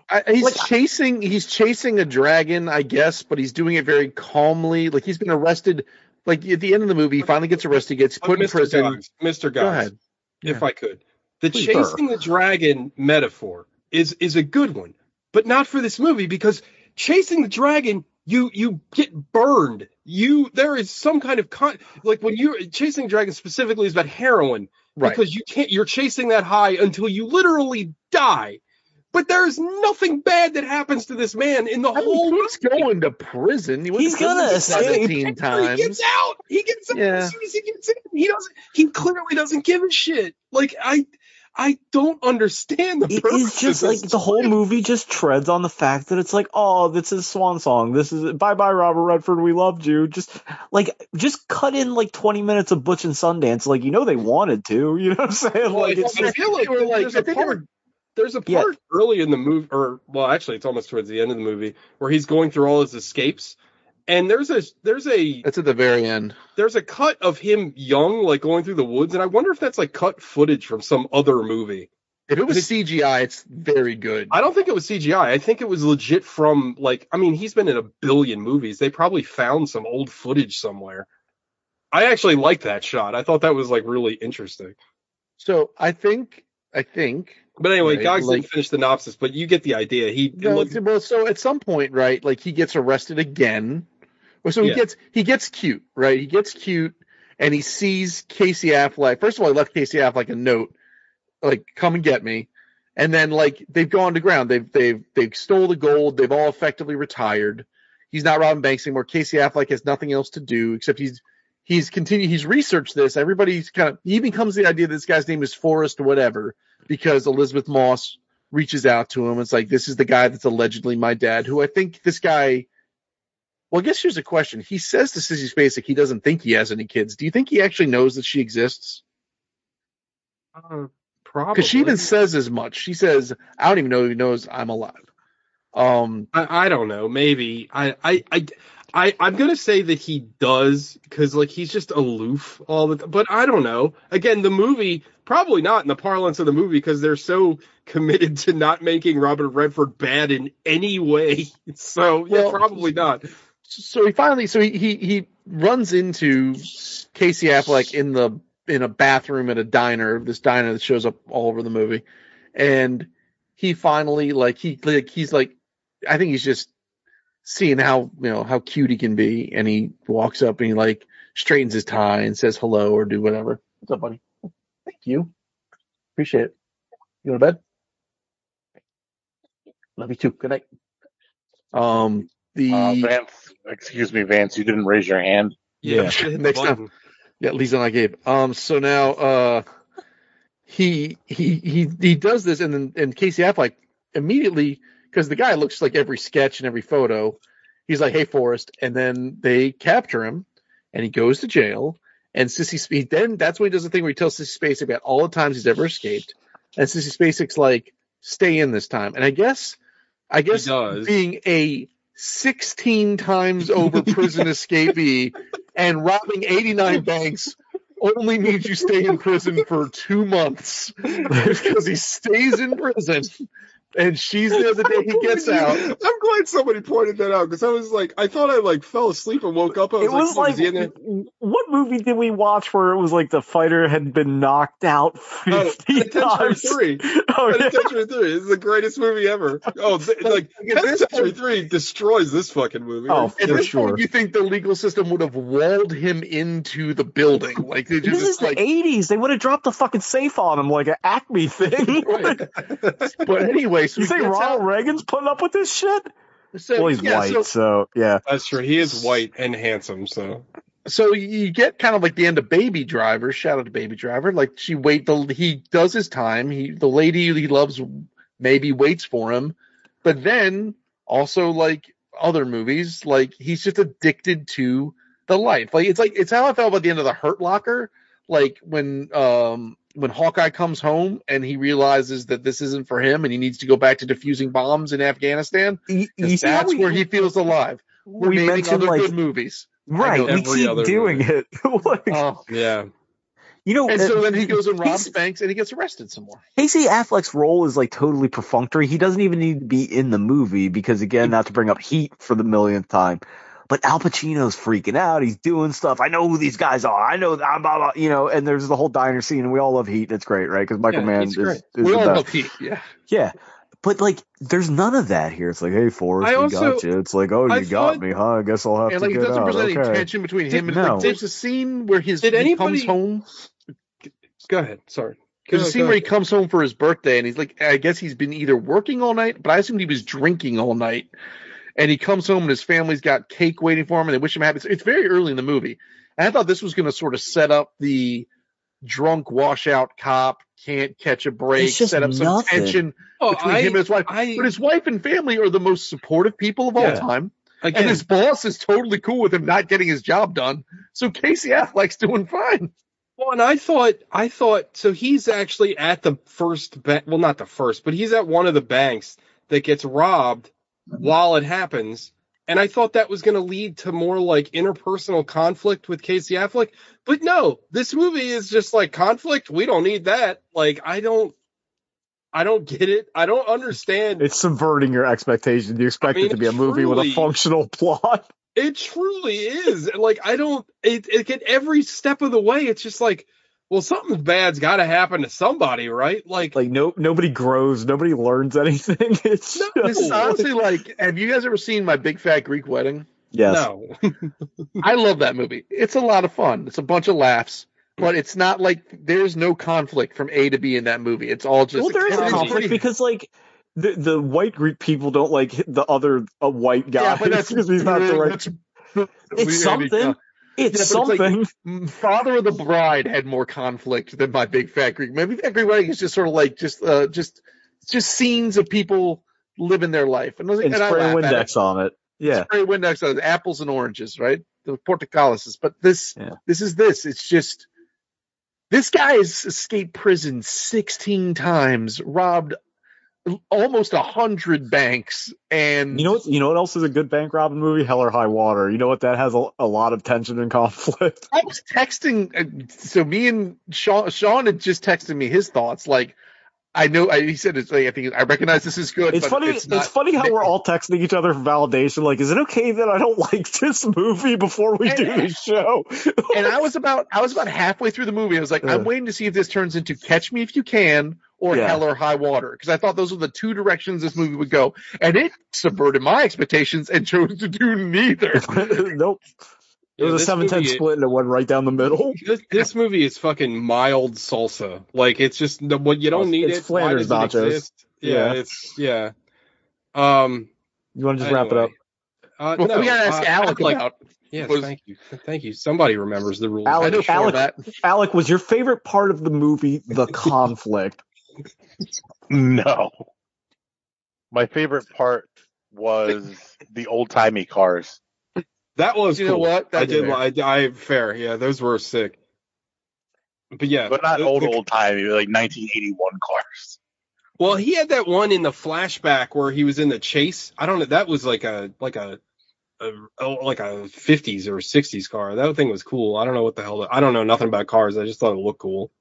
[SPEAKER 3] chasing a dragon, I guess, but he's doing it very calmly. Like he's been arrested. Like at the end of the movie, he finally gets arrested, gets put in prison.
[SPEAKER 2] Mr.
[SPEAKER 3] Go ahead.
[SPEAKER 2] If I could, the chasing the dragon metaphor is a good one, but not for this movie because chasing the dragon, you get burned. There is some kind of like when you're chasing dragons specifically is about heroin, right? Because you're chasing that high until you literally die. But there's nothing bad that happens to this man in the whole.
[SPEAKER 3] He's going to prison.
[SPEAKER 5] He's gonna escape
[SPEAKER 3] 17 times.
[SPEAKER 2] He gets out. He gets out as soon as he gets in. He clearly doesn't give a shit. Like I don't understand the purpose.
[SPEAKER 5] It's just like the whole movie just treads on the fact that it's like, oh, this is swan song. This is bye bye Robert Redford. We loved you. Just cut in like 20 minutes of Butch and Sundance. Like they wanted to. You know what I'm saying?
[SPEAKER 2] Well, I feel like there's a part early in the movie, actually, it's almost towards the end of the movie where he's going through all his escapes. And there's a
[SPEAKER 3] that's at the very end.
[SPEAKER 2] There's a cut of him young, like going through the woods, and I wonder if that's like cut footage from some other movie.
[SPEAKER 3] If it was CGI, it's very good.
[SPEAKER 2] I don't think it was CGI. I think it was legit from he's been in a billion movies. They probably found some old footage somewhere. I actually liked that shot. I thought that was like really interesting.
[SPEAKER 3] So I think.
[SPEAKER 2] But anyway, Gogs didn't finish the synopsis, but you get the idea.
[SPEAKER 3] So at some point, right, like he gets arrested again. So he gets cute, right? He gets cute and he sees Casey Affleck. First of all, he left Casey Affleck a note, like, come and get me. And then like they've gone to ground. They've stole the gold. They've all effectively retired. He's not robbing banks anymore. Casey Affleck has nothing else to do except he's researched this. Everybody's he even comes to the idea that this guy's name is Forrest or whatever, because Elizabeth Moss reaches out to him. It's like, this is the guy that's allegedly my dad, who I think this guy, well, I guess here's a question. He says to Sissy Spacek he doesn't think he has any kids. Do you think he actually knows that she exists?
[SPEAKER 2] Probably.
[SPEAKER 3] Because she even says as much. She says, I don't even know if he knows I'm alive.
[SPEAKER 2] I don't know. Maybe. I'm going to say that he does because, like, he's just aloof all the time. But I don't know. Again, the movie, probably not in the parlance of the movie because they're so committed to not making Robert Redford bad in any way. So, probably not.
[SPEAKER 3] So he runs into Casey Affleck in a bathroom at a diner, this diner that shows up all over the movie. And he finally, he's like, I think he's just seeing how cute he can be, and he walks up and he like straightens his tie and says hello or do whatever. What's up, buddy? Thank you. Appreciate it. You go to bed? Love you too. Good night.
[SPEAKER 4] Vance, excuse me, Vance, you didn't raise your hand.
[SPEAKER 2] Yeah.
[SPEAKER 3] Next time. Yeah, Lisa and I gave. So now he does this, and Casey Affleck immediately, because the guy looks like every sketch and every photo, he's like, hey, Forrest. And then they capture him, and he goes to jail. And then that's when he does the thing where he tells Sissy Spacek about all the times he's ever escaped. And Sissy Spacek's like, stay in this time. And I guess being a 16 times over prison escapee and robbing 89 banks only means you stay in prison for 2 months, because he stays in prison. And she's there the day he gets out.
[SPEAKER 2] I'm glad somebody pointed that out, because I was like, I thought I fell asleep and woke up.
[SPEAKER 5] It was like what movie did we watch where it was like the fighter had been knocked out 50 times?
[SPEAKER 2] Penitentiary 3. Penitentiary 3 is the greatest movie ever. Penitentiary 3 destroys this fucking movie.
[SPEAKER 5] Oh, for sure.
[SPEAKER 3] You think the legal system would have walled him into the building? Like this
[SPEAKER 5] is the 80s. They would have dropped the fucking safe on him like an Acme thing.
[SPEAKER 3] Right. But anyway. So
[SPEAKER 5] you think Ronald Reagan's putting up with this shit? Well, he's white, so yeah.
[SPEAKER 2] That's true. He is white and handsome, so.
[SPEAKER 3] So you get kind of like the end of Baby Driver. Shout out to Baby Driver. Like he does his time. The lady he loves maybe waits for him, but then Also, like other movies, like he's just addicted to the life. It's how I felt about the end of The Hurt Locker. Like when Hawkeye comes home and he realizes that this isn't for him and he needs to go back to defusing bombs in Afghanistan. That's where he feels alive. We're naming other good movies.
[SPEAKER 5] Right, we keep doing it.
[SPEAKER 2] Yeah.
[SPEAKER 5] You know,
[SPEAKER 3] and so then he goes and robs banks and he gets arrested some more.
[SPEAKER 5] Casey Affleck's role is like totally perfunctory. He doesn't even need to be in the movie because, again, not to bring up Heat for the millionth time, but Al Pacino's freaking out. He's doing stuff. I know who these guys are. I know that, blah, blah, you know, and there's the whole diner scene, and we all love Heat. It's great, right? Because Michael Mann is
[SPEAKER 3] we all love Heat, yeah.
[SPEAKER 5] Yeah. But, like, there's none of that here. It's like, hey, Forrest, we got you. It's like, oh, you got me, huh? I guess I'll have to get out.
[SPEAKER 3] It doesn't present any tension between him and... Like, there's a scene where he comes home...
[SPEAKER 2] Go ahead. Sorry.
[SPEAKER 3] There's a scene where he comes home for his birthday, and he's like, I guess he's been either working all night, but I assumed he was drinking all night. And he comes home, and his family's got cake waiting for him, and they wish him happy. It's very early in the movie. And I thought this was going to sort of set up the drunk washout cop, can't catch a break, set up some tension between him and his wife. But his wife and family are the most supportive people of all time. Again, and his boss is totally cool with him not getting his job done. So Casey Affleck's doing fine.
[SPEAKER 2] Well, and I thought, so he's actually at the first bank, well, not the first, but he's at one of the banks that gets robbed while it happens. And I thought that was going to lead to more like interpersonal conflict with Casey Affleck. But no, this movie is just like conflict. We don't need that. Like, I don't get it. I don't understand.
[SPEAKER 5] It's subverting your expectations. You expect it to be a movie with a functional plot.
[SPEAKER 2] It truly is. Like, at every step of the way, it's just like, well, something bad's got to happen to somebody, right? Like
[SPEAKER 5] nobody grows, nobody learns anything. This
[SPEAKER 3] is honestly like, have you guys ever seen My Big Fat Greek Wedding?
[SPEAKER 5] Yes.
[SPEAKER 2] No.
[SPEAKER 3] I love that movie. It's a lot of fun. It's a bunch of laughs, but it's not like there's no conflict from A to B in that movie. It's all just.
[SPEAKER 5] Well, there is conflict because like. The white Greek people don't like the other white guy because he's not the right. It's something. It's something.
[SPEAKER 3] Like, Father of the Bride had more conflict than My Big Fat Greek. My Big Fat Greek Wedding is just sort of like just scenes of people living their life and
[SPEAKER 5] spray Windex on it. Yeah,
[SPEAKER 3] spray Windex on it. Apples and oranges, right? The portocalises. But this is this. It's just this guy has escaped prison 16 times, robbed almost 100 banks, and
[SPEAKER 5] you know what else is a good bank robbing movie? Hell or High Water. You know what, that has a lot of tension and conflict.
[SPEAKER 3] I was texting, so me and Sean had just texted me his thoughts. Like, I know he said it's like, I think I recognize this is good.
[SPEAKER 5] It's funny. It's funny how we're all texting each other for validation. Like, is it okay that I don't like this movie before we do the show?
[SPEAKER 3] And I was about halfway through the movie. I was like, I'm waiting to see if this turns into Catch Me If You Can or Hell or High Water, because I thought those were the two directions this movie would go, and it subverted my expectations and chose to do neither.
[SPEAKER 5] Nope. It was a 7-10 split and it went right down the middle.
[SPEAKER 2] This movie is fucking mild salsa. Like, it's just what you don't need.
[SPEAKER 5] It's Flanders nachos.
[SPEAKER 2] Yeah. You
[SPEAKER 5] want to just wrap it up?
[SPEAKER 3] No, we gotta ask Alec about.
[SPEAKER 2] Yes, thank you. Somebody remembers the rules.
[SPEAKER 5] Alec, was your favorite part of the movie the conflict?
[SPEAKER 4] No. My favorite part was the old-timey cars.
[SPEAKER 2] That was cool.
[SPEAKER 3] You know what?
[SPEAKER 2] I fair. Yeah, those were sick. But yeah.
[SPEAKER 4] But not old-timey, like 1981 cars.
[SPEAKER 2] Well, he had that one in the flashback where he was in the chase. I don't know. That was like a 50s or 60s car. That thing was cool. I don't know what the hell. I don't know nothing about cars. I just thought it looked cool.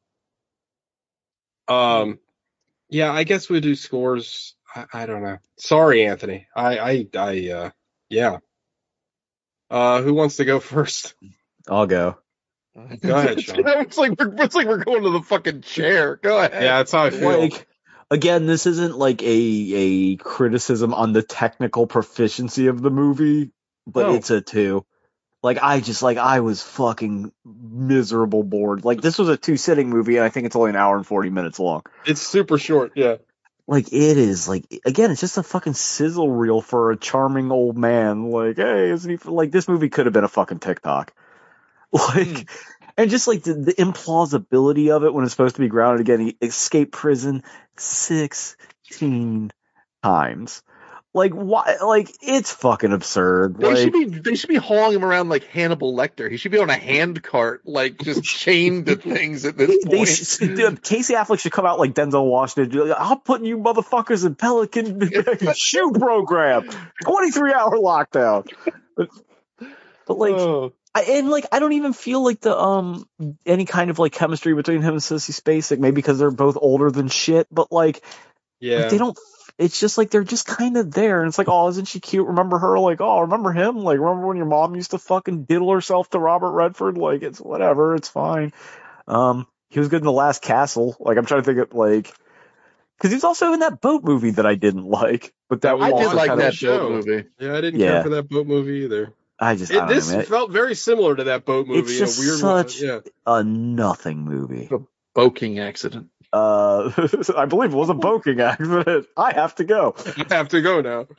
[SPEAKER 2] Yeah, I guess we do scores. I don't know. Sorry, Anthony. Yeah. Who wants to go first?
[SPEAKER 5] I'll go.
[SPEAKER 2] Go ahead, Sean.
[SPEAKER 3] It's like we're going to the fucking chair. Go ahead.
[SPEAKER 2] Yeah, that's how I feel.
[SPEAKER 5] Like, again, this isn't like a criticism on the technical proficiency of the movie, but it's a 2. Like, I was fucking miserable bored. Like, this was a 2-sitting movie, and I think it's only an hour and 40 minutes long.
[SPEAKER 2] It's super short, yeah.
[SPEAKER 5] Like, it is, like, again, it's just a fucking sizzle reel for a charming old man. Like, hey, isn't he, like, this movie could have been a fucking TikTok. Like, and just, like, the implausibility of it when it's supposed to be grounded again. He escaped prison 16 times. Like why? Like it's fucking absurd.
[SPEAKER 3] They should be hauling him around like Hannibal Lecter. He should be on a hand cart, like just chained to things at this point.
[SPEAKER 5] Casey Affleck should come out like Denzel Washington. I'm putting you motherfuckers in Pelican shoe program, 23-hour lockdown. But like, I don't even feel like the any kind of like chemistry between him and Sissy Spacek. Maybe because they're both older than shit. But like they don't. It's just like they're just kind of there, and it's like, oh, isn't she cute? Remember her? Like, oh, remember him? Like, remember when your mom used to fucking diddle herself to Robert Redford? Like, it's whatever, it's fine. He was good in The Last Castle. Like, I'm trying to think of like, because he was also in that boat movie that I didn't like, but that
[SPEAKER 3] I did like that
[SPEAKER 2] show.
[SPEAKER 3] boat movie.
[SPEAKER 2] Yeah, I didn't care for that boat movie either.
[SPEAKER 5] This
[SPEAKER 2] felt very similar to that boat movie.
[SPEAKER 5] It's just
[SPEAKER 2] a weird
[SPEAKER 5] such
[SPEAKER 2] one. Yeah.
[SPEAKER 5] a nothing movie.
[SPEAKER 3] A boating accident.
[SPEAKER 5] I believe it was a boating accident. I have to go.
[SPEAKER 2] I have to go now.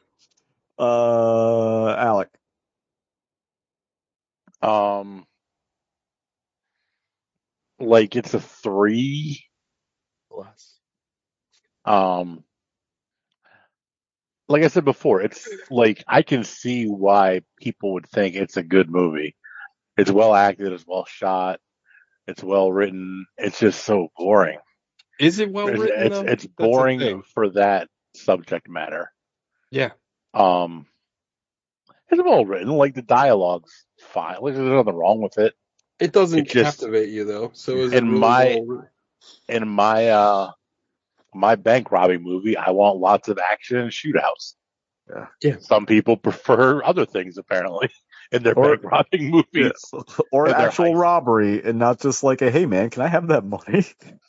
[SPEAKER 5] Alec.
[SPEAKER 4] Like it's a 3. Like I said before, it's like I can see why people would think it's a good movie. It's well acted, it's well shot, it's well written. It's just so boring.
[SPEAKER 2] Is it well written?
[SPEAKER 4] It's boring for that subject matter.
[SPEAKER 2] Yeah.
[SPEAKER 4] It's well written. Like the dialogue's fine. Like there's nothing wrong with it.
[SPEAKER 2] It doesn't captivate you though. So is it
[SPEAKER 4] in my bank robbing movie, I want lots of action and shootouts.
[SPEAKER 2] Yeah.
[SPEAKER 4] Some people prefer other things apparently in their bank robbing movies.
[SPEAKER 5] Or actual robbery and not just like a, hey man, can I have that money?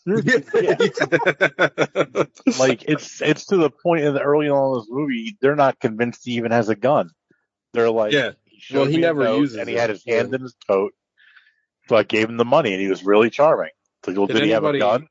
[SPEAKER 4] Like it's to the point in the early on in this movie, they're not convinced he even has a gun. They're like,
[SPEAKER 2] he never uses it.
[SPEAKER 4] And he had his hand in his coat. So I gave him the money and he was really charming. So well, did he have a gun?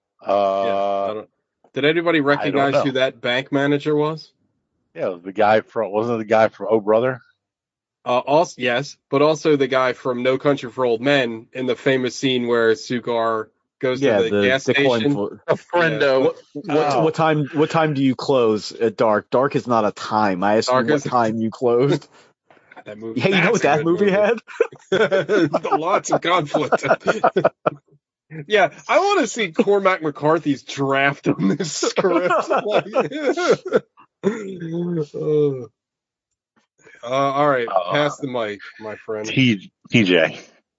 [SPEAKER 2] Did anybody recognize who that bank manager was?
[SPEAKER 4] Yeah, it was wasn't it the guy from Oh Brother?
[SPEAKER 2] Also, yes, but also the guy from No Country for Old Men in the famous scene where Sugar goes to the gas station.
[SPEAKER 3] A friendo.
[SPEAKER 5] What time do you close at dark? Dark is not a time. I asked you what time you closed.
[SPEAKER 2] That movie.
[SPEAKER 5] Yeah, you know what that movie had?
[SPEAKER 2] Lots of conflict. Yeah, I want to see Cormac McCarthy's draft on this script. All right, pass the mic, my friend.
[SPEAKER 4] TJ.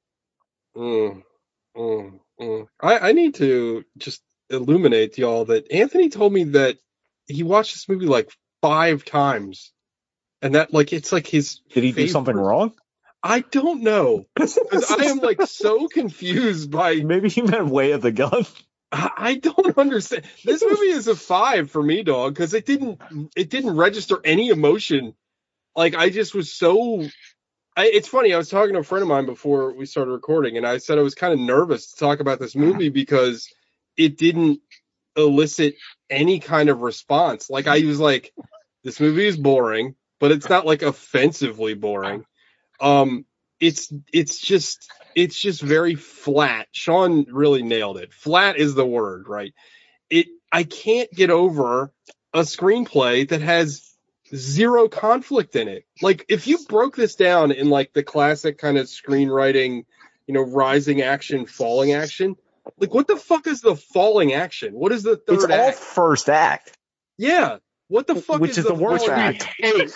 [SPEAKER 2] I need to just illuminate to y'all that Anthony told me that he watched this movie like 5 times, and that like it's like his.
[SPEAKER 5] Did he do something wrong?
[SPEAKER 2] I don't know. Because I am like so confused by.
[SPEAKER 5] Maybe he meant Way of the Gun.
[SPEAKER 2] I don't understand. This movie is a 5 for me, dog, because it didn't register any emotion. Like I just was so. It's funny. I was talking to a friend of mine before we started recording, and I said I was kind of nervous to talk about this movie because it didn't elicit any kind of response. Like I was like, this movie is boring, but it's not like offensively boring. It's just very flat. Sean really nailed it. Flat is the word, right? I can't get over a screenplay that has 0 conflict in it. Like if you broke this down in like the classic kind of screenwriting, rising action, falling action, like what the fuck is the falling action? What is the third act?
[SPEAKER 5] It's all first act.
[SPEAKER 2] Yeah. What the fuck
[SPEAKER 5] is the worst act?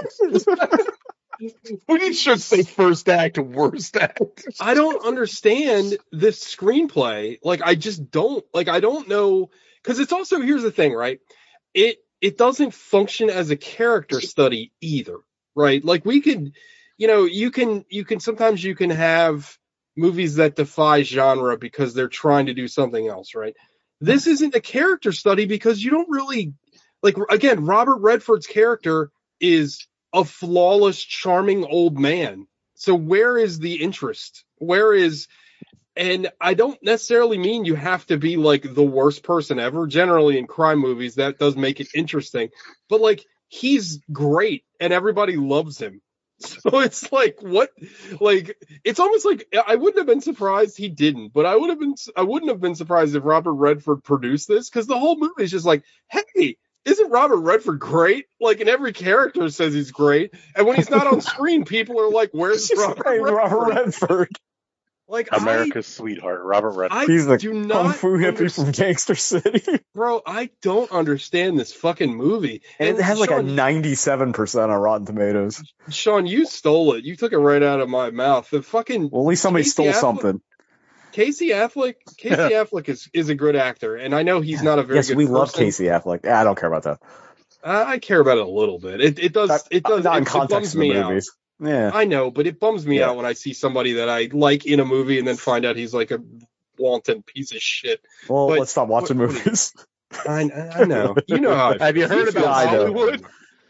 [SPEAKER 3] We should say first act, worst act.
[SPEAKER 2] I don't understand this screenplay. Like, I just don't. Like, I don't know. Because it's also, here's the thing, right? It doesn't function as a character study either, right? Like, we could, you can sometimes you can have movies that defy genre because they're trying to do something else, right? This isn't a character study because you don't really, like, again, Robert Redford's character is a flawless, charming old man. So where is the interest? And I don't necessarily mean you have to be like the worst person ever. Generally in crime movies, that does make it interesting. But like, he's great and everybody loves him. So it's like, what? Like, it's almost like I wouldn't have been surprised he didn't, but I wouldn't have been surprised if Robert Redford produced this because the whole movie is just like, hey, isn't Robert Redford great? Like, and every character says he's great. And when he's not on screen, people are like, where's Robert
[SPEAKER 1] Redford?
[SPEAKER 2] Like,
[SPEAKER 4] America's sweetheart, Robert Redford.
[SPEAKER 1] He's the kung fu hippie from Gangster City.
[SPEAKER 2] Bro, I don't understand this fucking movie.
[SPEAKER 1] And it has like a 97% on Rotten Tomatoes.
[SPEAKER 2] Sean, you stole it. You took it right out of my mouth. The fucking...
[SPEAKER 1] Well, at least somebody stole something.
[SPEAKER 2] Casey Affleck is a good actor, and I know he's not a very good person.
[SPEAKER 1] Yes, we love Casey Affleck. I don't care about that.
[SPEAKER 2] I care about it a little bit. It does. It
[SPEAKER 1] bums
[SPEAKER 2] me out.
[SPEAKER 1] Yeah,
[SPEAKER 2] I know, but it bums me out when I see somebody that I like in a movie and then find out he's like a wanton piece of shit.
[SPEAKER 1] Well, let's stop watching movies.
[SPEAKER 2] I know. You know how.
[SPEAKER 3] Have you heard about Hollywood?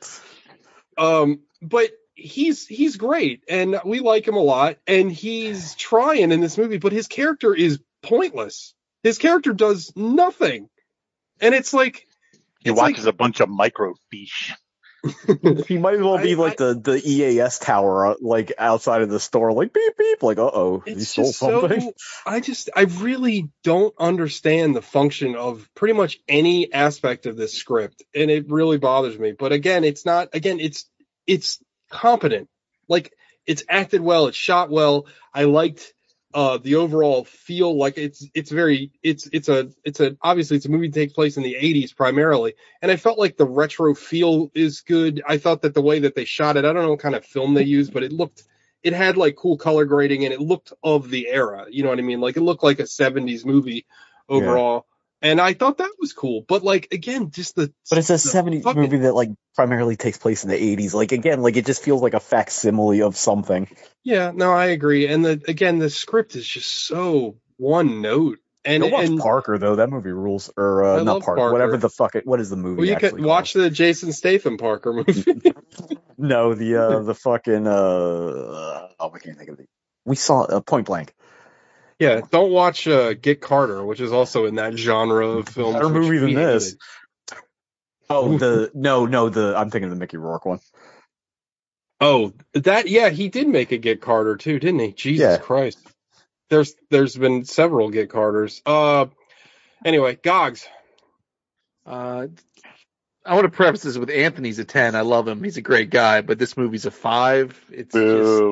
[SPEAKER 2] But he's great, and we like him a lot, and he's trying in this movie, but his character is pointless. His character does nothing, and it's like
[SPEAKER 4] he watches a bunch of microfiche.
[SPEAKER 1] He might as well be like the EAS tower, like outside of the store, like beep beep, like he stole something.
[SPEAKER 2] I really don't understand the function of pretty much any aspect of this script, and it really bothers me. But again, it's not. Again, it's competent. Like, it's acted well, it's shot well. I liked the overall feel. Like, obviously it's a movie that takes place in the 80s primarily, and I felt like the retro feel is good. I thought that the way that they shot it, I don't know what kind of film they used, but it had like cool color grading, and it looked of the era, you know what I mean? Like, it looked like a 70s movie overall. Yeah. And I thought that was cool, but like, again, but
[SPEAKER 1] it's a 70s movie that like primarily takes place in the 80s. Like, again, like it just feels like a facsimile of something.
[SPEAKER 2] Yeah, no, I agree. And the script is just so one note. And
[SPEAKER 1] watch Parker though. That movie rules. Or not Parker. Whatever the fuck what is the movie?
[SPEAKER 2] Well, you could watch the Jason Statham Parker movie.
[SPEAKER 1] No, the fucking I can't think of it. We saw Point Blank.
[SPEAKER 2] Yeah, don't watch Get Carter, which is also in that genre of film.
[SPEAKER 1] Better movie than this. Oh, I'm thinking of the Mickey Rourke one.
[SPEAKER 2] Oh, he did make a Get Carter too, didn't he? Jesus Christ. There's been several Get Carters. Anyway, Gogs.
[SPEAKER 3] I want to preface this with Anthony's a 10. I love him. He's a great guy, but this movie's a 5.
[SPEAKER 4] Boo.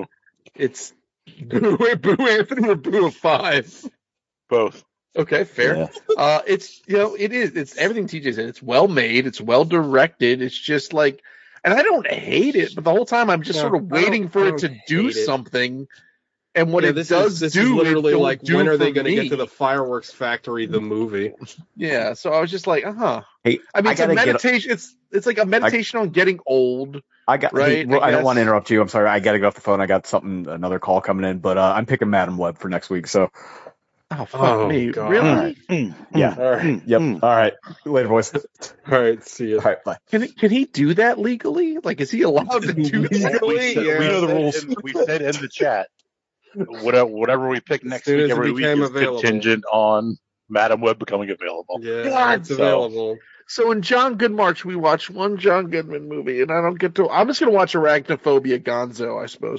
[SPEAKER 3] Boo Anthony, or boo a 5?
[SPEAKER 4] Both.
[SPEAKER 3] Okay, fair. Yeah. It's everything TJ said. It's well made. It's well directed. It's just like, and I don't hate it, but the whole time I'm just sort of waiting for it to do something. And what this is
[SPEAKER 2] literally like, when are they going to get to the fireworks factory, the movie?
[SPEAKER 3] Yeah. So I was just like,
[SPEAKER 1] Hey,
[SPEAKER 3] I mean, it's a meditation. It's like a meditation on getting old.
[SPEAKER 1] I don't want to interrupt you. I'm sorry. I got to get off the phone. I got another call coming in, but I'm picking Madam Web for next week. So.
[SPEAKER 3] Oh, fuck me.
[SPEAKER 2] God.
[SPEAKER 3] Really?
[SPEAKER 1] Yeah. All right. Yep. All right. Later, boys.
[SPEAKER 2] All right. See you.
[SPEAKER 1] All right. Bye.
[SPEAKER 3] Can he do that legally? Like, is he allowed to do that legally?
[SPEAKER 4] We know the rules. We said in the chat, whatever we pick next week, every week is contingent on Madam Web becoming available.
[SPEAKER 2] Yeah, it's available.
[SPEAKER 3] So in John Goodmarch, we watched one John Goodman movie, and I'm just going to watch Arachnophobia Gonzo, I suppose.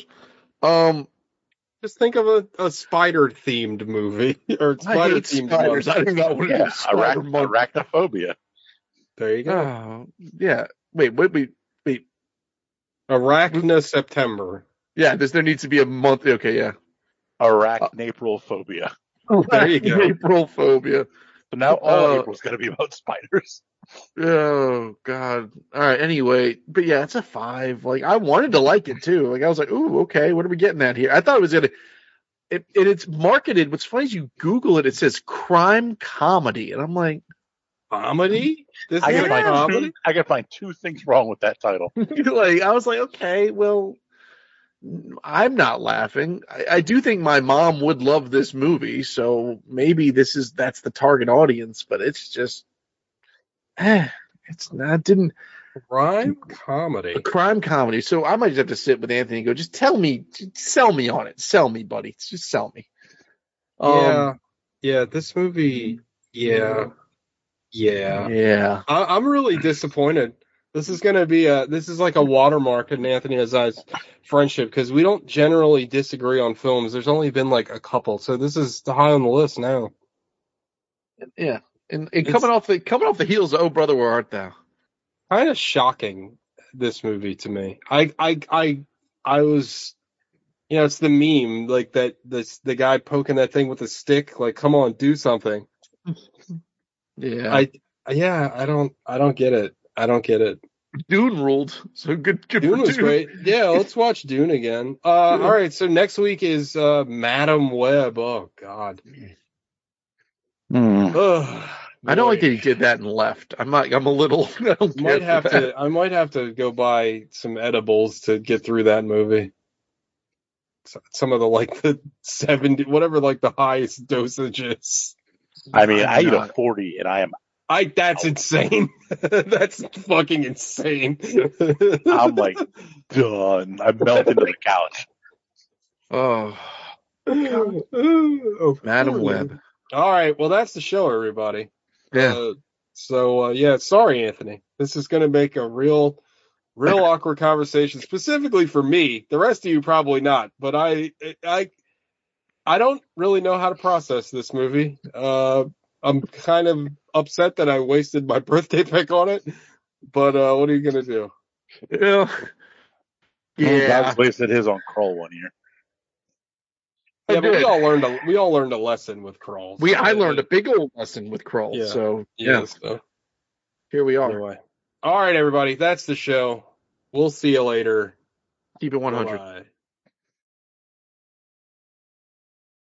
[SPEAKER 2] Just think of a spider-themed movie. Or spider-themed
[SPEAKER 3] spiders. I do not want to
[SPEAKER 4] Arachnophobia.
[SPEAKER 2] There you go.
[SPEAKER 3] Yeah. Wait.
[SPEAKER 2] Arachna September.
[SPEAKER 3] Yeah, there needs to be a month. Okay, yeah.
[SPEAKER 4] Arachnaphobia.
[SPEAKER 2] There you go.
[SPEAKER 3] Aprilphobia.
[SPEAKER 4] So now all April's going to be about spiders.
[SPEAKER 3] Oh, God. All right, anyway. But yeah, it's a 5. Like, I wanted to like it, too. Like, I was like, ooh, okay, what are we getting at here? I thought it was going to... It's marketed. What's funny is you Google it, it says crime comedy. And I'm like...
[SPEAKER 2] Comedy?
[SPEAKER 4] I can find 2 things wrong with that title.
[SPEAKER 3] Like, I was like, okay, well... I'm not laughing. I do think my mom would love this movie, so maybe that's the target audience, but it's just it's not
[SPEAKER 2] crime comedy.
[SPEAKER 3] A crime comedy. So I might just have to sit with Anthony and go, just sell me on it. Sell me, buddy. Just sell me.
[SPEAKER 2] Yeah, this movie, yeah. I'm really disappointed. This is going to be this is like a watermark in Anthony and I's friendship, because we don't generally disagree on films. There's only been like a couple, so this is high on the list now.
[SPEAKER 3] Yeah, and coming off the heels of Oh Brother Where Art Thou?
[SPEAKER 2] kind of shocking, this movie to me. I was, it's the meme, like the guy poking that thing with a stick, like, come on, do something.
[SPEAKER 3] Yeah.
[SPEAKER 2] I don't get it. I don't get it.
[SPEAKER 3] Dune ruled. So good
[SPEAKER 2] Dune was great. Yeah, let's watch Dune again. All right, so next week is Madam Web. Oh God. Oh,
[SPEAKER 3] I don't like that he did that and left. I'm a little. I don't care for that.
[SPEAKER 2] I might have to go buy some edibles to get through that movie. Some of the 70, whatever, the highest dosage is.
[SPEAKER 4] I mean, I eat a 40 and I am.
[SPEAKER 2] That's insane. That's fucking insane.
[SPEAKER 4] I'm like done. I melt into the couch.
[SPEAKER 3] Oh, Madam Web.
[SPEAKER 2] All right, well, that's the show, everybody.
[SPEAKER 3] Yeah.
[SPEAKER 2] Sorry, Anthony. This is going to make a real awkward conversation, specifically for me. The rest of you probably not, but I don't really know how to process this movie. I'm kind of upset that I wasted my birthday pick on it, but what are you going to do?
[SPEAKER 3] Yeah.
[SPEAKER 4] God's wasted his on Kroll one year.
[SPEAKER 2] Yeah, but we all learned a lesson with Kroll.
[SPEAKER 3] I learned a big old lesson with Kroll.
[SPEAKER 2] Yeah.
[SPEAKER 3] So
[SPEAKER 2] So
[SPEAKER 3] here we are.
[SPEAKER 2] Anyway. All right, everybody, that's the show. We'll see you later.
[SPEAKER 3] Keep it 100.
[SPEAKER 2] Bye.